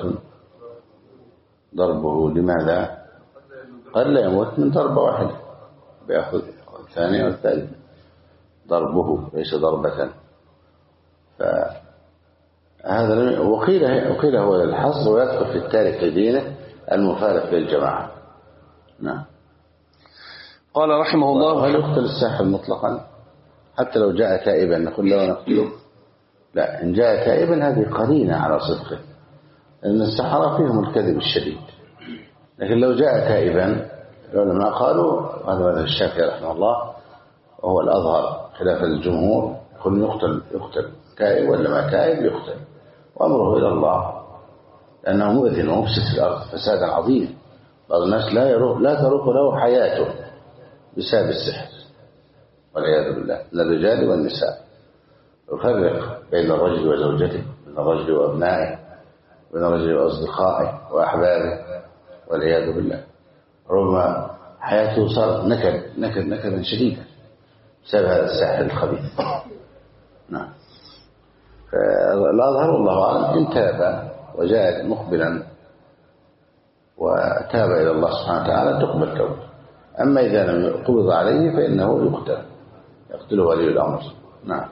ضربه. لماذا؟ قد لا يموت من ضربة واحدة، بيأخذ الثانية والثالثة، ضربه ليس ضربة. فهذا وقيل هو للحصر ويدخل في التارك لدينه المفارق للجماعة. نعم. قال رحمه الله: هل يقتل الساحر مطلقا حتى لو جاء تائبا نقول له نقتله؟ لا، إن جاء تائبا هذه قرينة على صدقه، لأن السحرة فيهم الكذب الشديد. لكن لو جاء تائبا العلماء قالوا، هذا مذهب الشافعي رحمه الله وهو الأظهر خلاف الجمهور، يقول يقتل تائب ولا ما تائب يقتل، وأمره إلى الله، لأنه مؤذن ومفسد في الأرض فسادا عظيما. بعض الناس لا تروق له حياته بسبب السحر والعياذ بالله، للرجال والنساء. يفرق بين الرجل وزوجته، بين الرجل وابنائه، بين الرجل واصدقائه واحبابه والعياذ بالله. ربما حياته صارت نكدا شديدا بسبب هذا الساحر الخبيث. نعم. فالاظهر والله اعلم ان تاب وجاء مقبلا وتاب الى الله سبحانه وتعالى تقبل توبه. اما اذا لم قبض عليه فانه يقتله ولي الامر. نعم.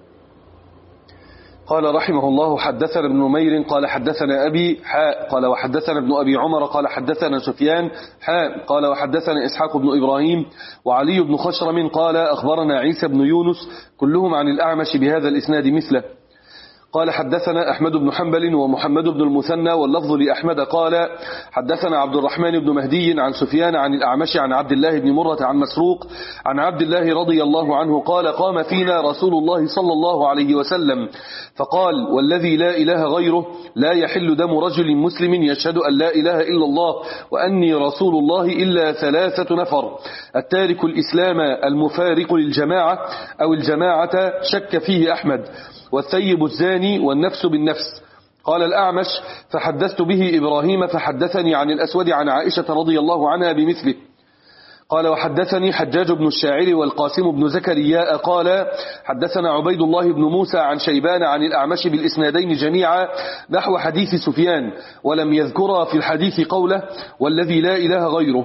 قال رحمه الله: حدثنا ابن نمير قال حدثنا أبي قال وحدثنا ابن أبي عمر قال حدثنا سفيان قال وحدثنا إسحاق بن إبراهيم وعلي بن خشرم قال أخبرنا عيسى بن يونس كلهم عن الأعمش بهذا الإسناد مثله. قال حدثنا أحمد بن حنبل ومحمد بن المثنى واللفظ لأحمد قال حدثنا عبد الرحمن بن مهدي عن سفيان عن الأعمش عن عبد الله بن مرة عن مسروق عن عبد الله رضي الله عنه قال: قام فينا رسول الله صلى الله عليه وسلم فقال: والذي لا إله غيره لا يحل دم رجل مسلم يشهد أن لا إله إلا الله وأني رسول الله إلا 3 نفر: التارك الإسلام المفارق للجماعة أو الجماعة شك فيه أحمد، والثيب الزاني والنفس بالنفس. قال الأعمش: فحدثت به إبراهيم فحدثني عن الأسود عن عائشة رضي الله عنها بمثله. قال وحدثني حجاج بن الشاعر والقاسم بن زكريا قال حدثنا عبيد الله بن موسى عن شيبان عن الأعمش بالإسنادين جميعا نحو حديث سفيان، ولم يذكر في الحديث قوله: والذي لا إله غيره.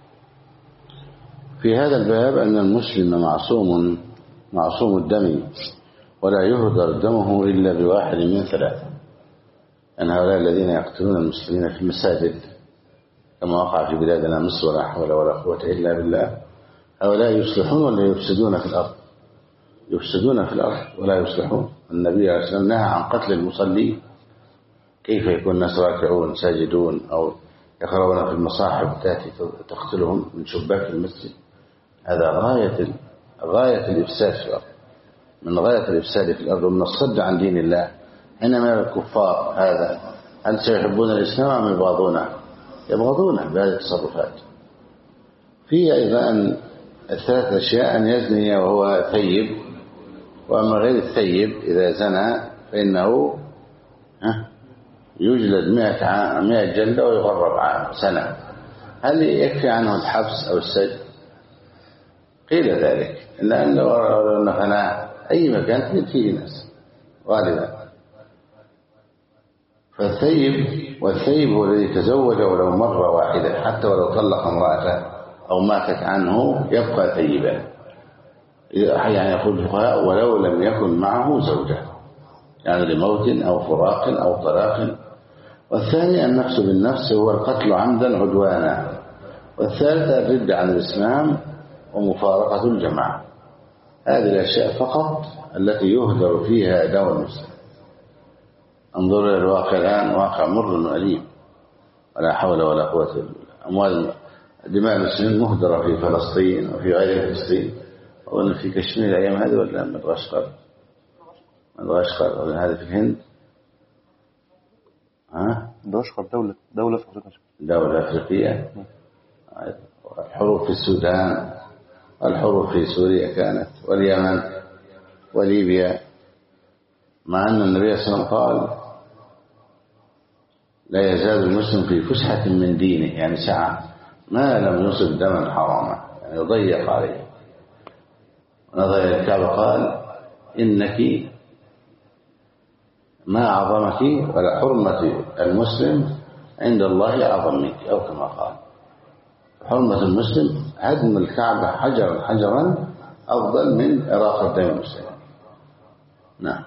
في هذا الباب أن المسلم معصوم الدم ولا يهدر دمه إلا بواحد من 3: أن هؤلاء الذين يقتلون المسلمين في المساجد كما وقع في بلادنا مصر ولا حول ولا قوة إلا بالله. هؤلاء يصلحون ولا يفسدون في الأرض؟ يفسدون في الأرض ولا يصلحون. النبي عليه الصلاة والسلام نهى عن قتل المصلين. كيف يكون الناس راكعون ساجدون أو يقرؤون في المصاحف تأتي تقتلهم من شباك المسجد؟ هذا غاية الإفساد في الأرض، من غاية الإفساد في الأرض ومن الصد عن دين الله. حينما الكفار هذا هل سيحبون الإسلام أم يبغضونه بهذه التصرفات؟ في أيضا الثلاث أشياء: أن يزني وهو ثيب، وأما غير الثيب إذا زنى فإنه يجلد 100 جلدة ويغرب سنة. هل يكفي عنه الحبس أو السجن؟ قيل ذلك، إلا أن لو نفنا أي مكان تجد فيه ناس غالبا. والثيب هو الذي تزوج ولو مرة واحدة، حتى ولو طلق امرأته أو ماتت عنه يبقى ثيبا. يعني يقول الفقهاء ولو لم يكن معه زوجة، يعني لموت أو فراق أو طلاق. والثاني النفس بالنفس، هو القتل عمدا عدوانا. والثالثة الردة عن الإسلام ومفارقة الجماعة. هذه الأشياء فقط التي يهدر فيها دم المسلم. انظر إلى الواقع الآن، واقع مر وأليم، ولا حول ولا قوة إلا بالله. أموال دماء المسلمين مهدرة في فلسطين وفي غير فلسطين، وأن في كشمير الأيام هذه، ولا مدغشقر ولا هذه في الهند. مدغشقر دولة في أفريقيا. دولة أفريقية. الحروب في السودان، الحروب في سوريا كانت، واليمن وليبيا. مع أن النبي صلى الله عليه وسلم قال لا يزال المسلم في فسحة من دينه، يعني سعة، ما لم يصب دما حراما، يعني يضيق عليه. ونظر إلى الكعبة قال إنك ما أعظمك ولا حرمة المسلم عند الله أعظم منك، أو كما قال. حرمة المسلم هدم الكعبة حجرا أفضل من إراقة دم المسلم. نعم.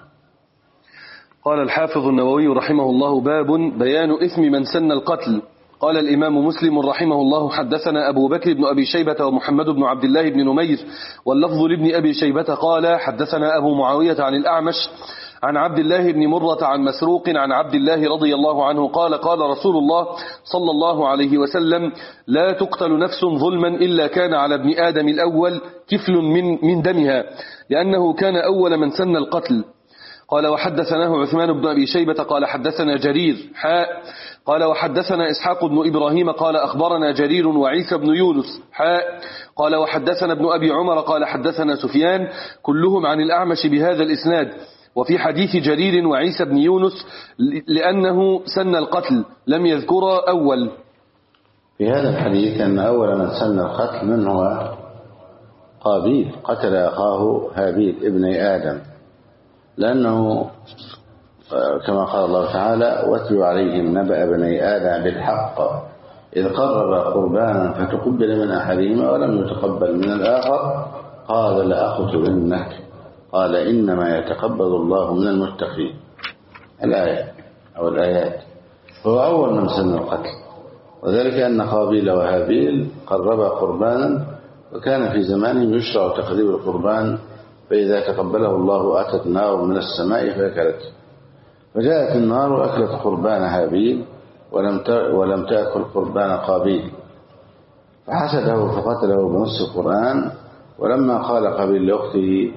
قال الحافظ النووي رحمه الله: باب بيان إثم من سن القتل. قال الإمام مسلم رحمه الله: حدثنا أبو بكر بن أبي شيبة ومحمد بن عبد الله بن نمير، واللفظ لابن أبي شيبة قال: حدثنا أبو معاوية عن الأعمش عن عبد الله بن مرة عن مسروق عن عبد الله رضي الله عنه قال: قال رسول الله صلى الله عليه وسلم: لا تقتل نفس ظلما إلا كان على ابن آدم الأول كفل من دمها، لأنه كان أول من سن القتل. قال: وحدثناه عثمان بن أبي شيبة قال: حدثنا جرير قال: وحدثنا إسحاق بن إبراهيم قال: أخبرنا جرير وعيسى بن يونس قال: وحدثنا ابن أبي عمر قال: حدثنا سفيان، كلهم عن الأعمش بهذا الإسناد. وفي حديث جرير وعيسى بن يونس لأنه سن القتل، لم يذكر أول. في هذا الحديث أن أول من سن القتل من هو؟ قابيل، قتل أخاه هابيل ابن آدم، لأنه كما قال الله تعالى: واتل عليهم نبأ بني آدم بالحق إذ قرب قربانا فتقبل من أحدهما ولم يتقبل من الآخر قال لأقتلنك قال إنما يتقبل الله من المتقين. الآية أو الآيات. هو أول من سن القتل، وذلك أن قابيل وهابيل قربا قربانا، وكان في زمانهم يشرع تقريب القربان، فإذا تقبله الله أتت نار من السماء فأكلته، فجاءت النار وأكلت قربان هابيل ولم تأكل قربان قابيل، فحسده فقتله بنص القرآن. ولما قال قابيل لأخته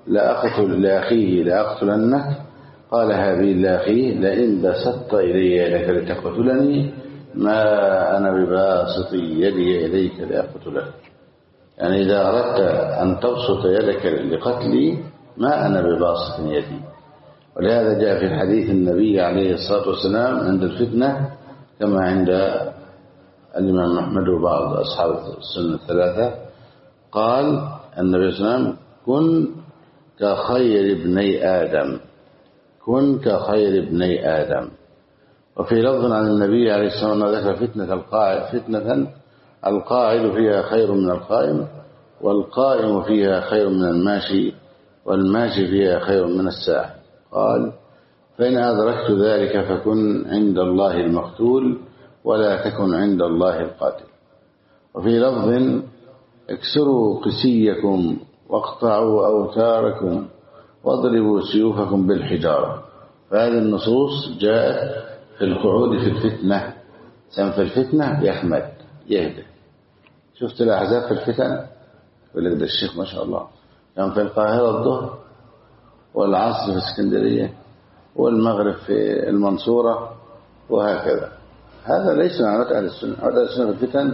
لأخيه لأقتلنك قال هابيل لأخيه: لئن بسطت إلي يدك لتقتلني ما أنا بباسط يدي إليك لأقتلك. يعني إذا أردت أن تبسط يدك لقتلي ما أنا بباسط يدي. ولهذا جاء في الحديث النبي عليه الصلاة والسلام عند الفتنة كما عند الإمام أحمد وبعض أصحاب السنة الثلاثة، قال النبي صلى الله عليه وسلم: كن كخير ابني آدم، كن كخير ابني آدم. وفي لفظ عن النبي عليه الصلاة والسلام ذكر فتنة القاعد فيها خير من القائم، والقائم فيها خير من الماشي، والماشي فيها خير من الساعي. قال: فإن أدركت ذلك فكن عند الله المقتول ولا تكن عند الله القاتل. وفي لفظ اكسروا قسيكم واقطعوا أوتاركم واضربوا سيوفكم بالحجارة. فهذه النصوص جاءت في القعود في الفتنة. سم في الفتنة يحمد يهدى. شفت الأحزاب في الفتن يقول لك ده الشيخ ما شاء الله كان في القاهرة الظهر والعصر في اسكندرية والمغرب في المنصورة وهكذا. هذا ليس من علامات أهل السنة. أهل السنة في الفتن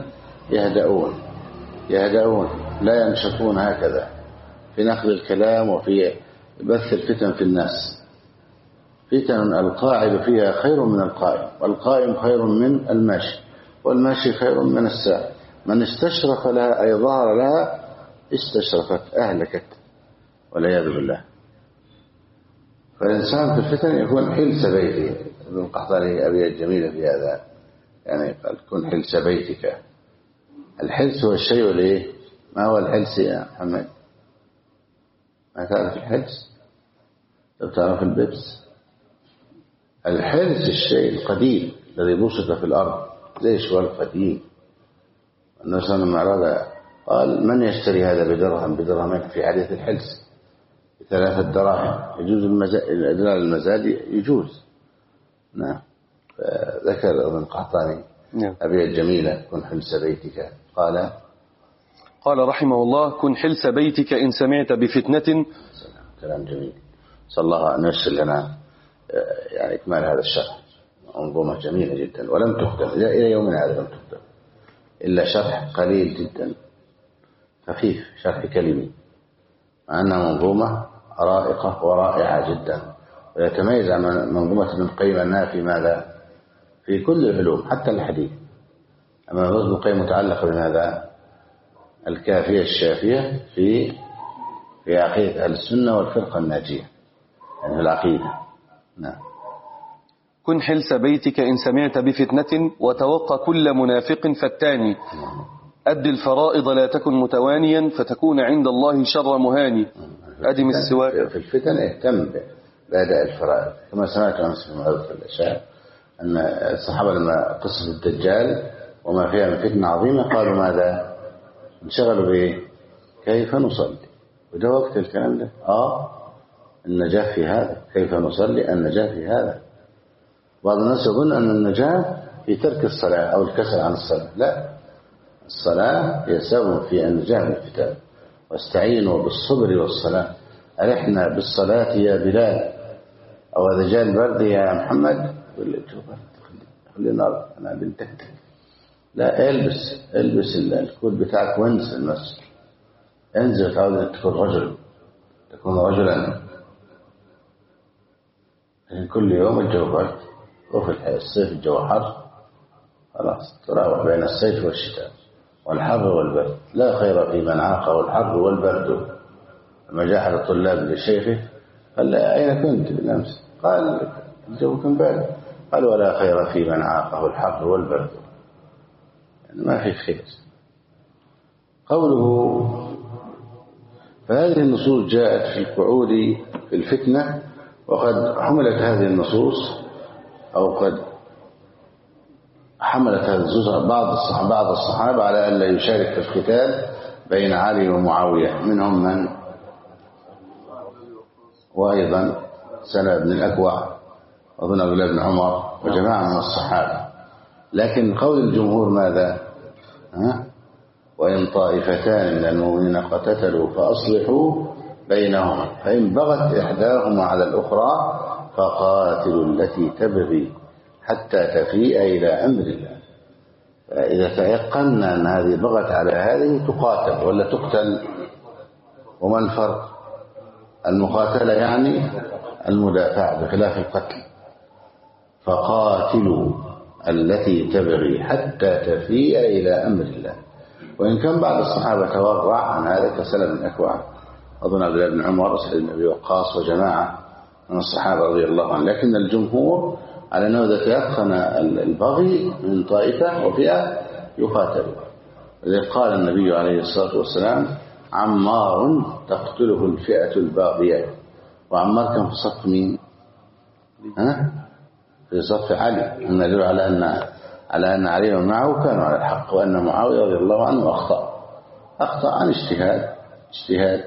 يهدؤون لا ينشطون هكذا في نقل الكلام وفي بث الفتن في الناس. فتن القاعد فيها خير من القائم، والقائم خير من الماشي، والماشي خير من الساعي. من استشرف لها أي ظهر لها استشرفت أهلكت والعياذ بالله. فالإنسان في الفتن يكون حلس بيته. ابن القحطاني أبيات جميلة في هذا، يعني قال كن حلس بيتك. الحلس هو الشيء الايه؟ ما هو الحلس يا محمد؟ ما تعرف الحلس؟ لو تعرف البيبس. الحلس الشيء القديم الذي بسط في الأرض زي شوال القديم. النبي صلى الله عليه وسلم قال من يشتري هذا بدرهمين في حديث الحلس ب3 دراهم يجوز الإدلال المزاد يجوز. نعم. ذكر ابن القحطاني أبيات جميلة كن حلس بيتك. قال رحمه الله كن حلس بيتك إن سمعت بفتنة. كلام جميل. صلى الله أن ييسر لنا يعني إكمال هذا الشرح. منظومة جميلة جدا ولم تختم إلى يومنا هذا لم تختم إلا شرح قليل جدا خفيف، شرح كلمي، مع أنها منظومة رائقة ورائعة جدا. ويتميز عن منظومة ابن القيم أنها في ماذا؟ في كل العلوم حتى الحديث. أما ابن القيم متعلق بماذا؟ الكافية الشافية في عقيدة أهل السنة والفرقة الناجية، يعني في العقيدة. نعم. كن حلس بيتك إن سمعت بفتنة وتوقى كل منافق فتاني. أد الفرائض لا تكن متوانيا فتكون عند الله شر مهاني. أدم السواك. في الفتن اهتم بأداء الفرائض كما سمعت أمس في معرض الأشياء أن الصحابة لما قصة الدجال وما فيها من فتنة عظيمة قالوا ماذا؟ انشغلوا بإيه؟ كيف نصلي. وده وقت الكلام ده النجاة في هذا. كيف نصلي؟ النجاة في هذا. بعض الناس يظن أن النجاة في ترك الصلاة أو الكسل عن الصلاة. لا، الصلاة هي سبب في النجاة من الفتن. واستعينوا بالصبر والصلاة. أرحنا بالصلاة يا بلال، أو إذا جاء البرد يا محمد يقول لي خلي نار أنا بنتك. لا، البس الكود بتاعك وانزل المسجد. انزل تعود تكون رجلا. لكن كل يوم الجو برد وفي الصيف الجو حر، خلاص تراوح بين الصيف والشتاء والحر والبرد. لا خير في من عاقه الحر والبرد. لما جاء أحد الطلاب لشيخه قال أين كنت بالأمس؟ قال الجو كان بارد. قال ولا خير في من عاقه الحر والبرد، يعني ما في خير. قوله فهذه النصوص جاءت في القعود في الفتنة، وقد حملت هذه النصوص أو قد حملت هذه النصوص بعض الصحابة على أن لا يشارك في القتال بين علي ومعاوية، منهم من وأيضا سلمة بن الأكوع وابن عبد الله بن عمر وجماعة من الصحابة. لكن قول الجمهور ماذا؟ وإن طائفتان من المؤمنين اقتتلوا فأصلحوا بينهما فإن بغت إحداهما على الأخرى فقاتلوا التي تبغي حتى تفيء إلى أمر الله. فإذا تيقنا أن هذه بغت على هذه تقاتل ولا تقتل. وما الفرق؟ المقاتلة يعني المدافع بخلاف القتل. فقاتلوا التي تبغي حتى تفيء إلى أمر الله. وإن كان بعض الصحابة تورع عن هذا كسلمة بن الأكوع أظن عبد الله بن عمر وسعيد بن أبي وقاص وجماعة من الصحابة رضي الله عنهم، لكن الجمهور على أنه إذا تيقن البغي من طائفة وفئة يقاتلوا. لذلك قال النبي عليه الصلاة والسلام عمار تقتله الفئة الباغية. وعمار كان في صف مين؟ في صف علي، مما يدل على أن على أن علي ومعه كانوا على الحق، وأن معاوية رضي الله عنه أخطأ عن اجتهاد.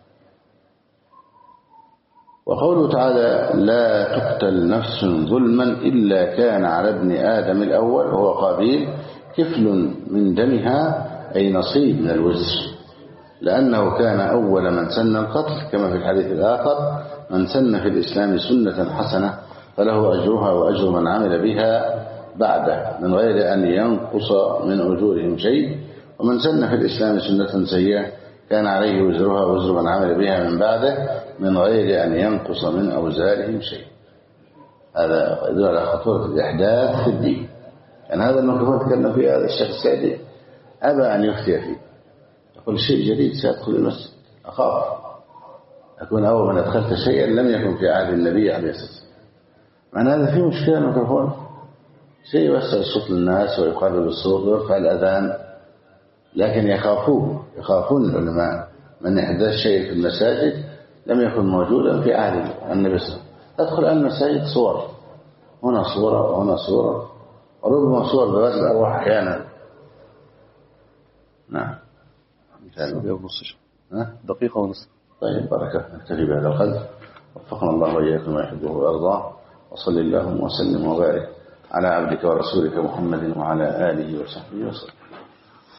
وقوله تعالى لا تقتل نفس ظلما إلا كان على ابن آدم الأول وهو قابيل كفل من دمها، أي نصيب من الوزر، لأنه كان أول من سن القتل، كما في الحديث الآخر من سن في الإسلام سنة حسنة فله أجرها وأجر من عمل بها بعده من غير أن ينقص من أجورهم شيء، ومن سن في الإسلام سنة سيئة كان عليه وزرها وزر من عمل بها من بعده من غير أن ينقص من أوزارهم شيء. هذا يدل على خطورة الإحداث في الدين. يعني هذا الميكروفون تكلم فيه هذا الشيخ السعدي أبى أن يفتي فيه، يقول شيء جديد سيدخل المسجد، أخاف أكون أول من أدخلت شيئا لم يكن في عهد النبي عليه الصلاة والسلام. معنى هذا فيه مشكلة الميكروفون، شيء يوصل الصوت للناس ويقرب الصوت ويرفع الأذان، لكن يخافون العلماء من إحداث شيء في المساجد لم يكن موجودا في عهد النبي صلى الله عليه وسلم. تدخل المساجد صور، هنا صورة وهنا صورة، وربما صور بغسل الأرواح أحيانا. نعم. دقيقة ونصف. طيب بركة، نكتفي بهذا القدر، وفقنا الله وإياكم ما يحبه ويرضاه، وصلى اللهم وسلم وبارك على عبدك ورسولك محمد وعلى آله وصحبه وسلم.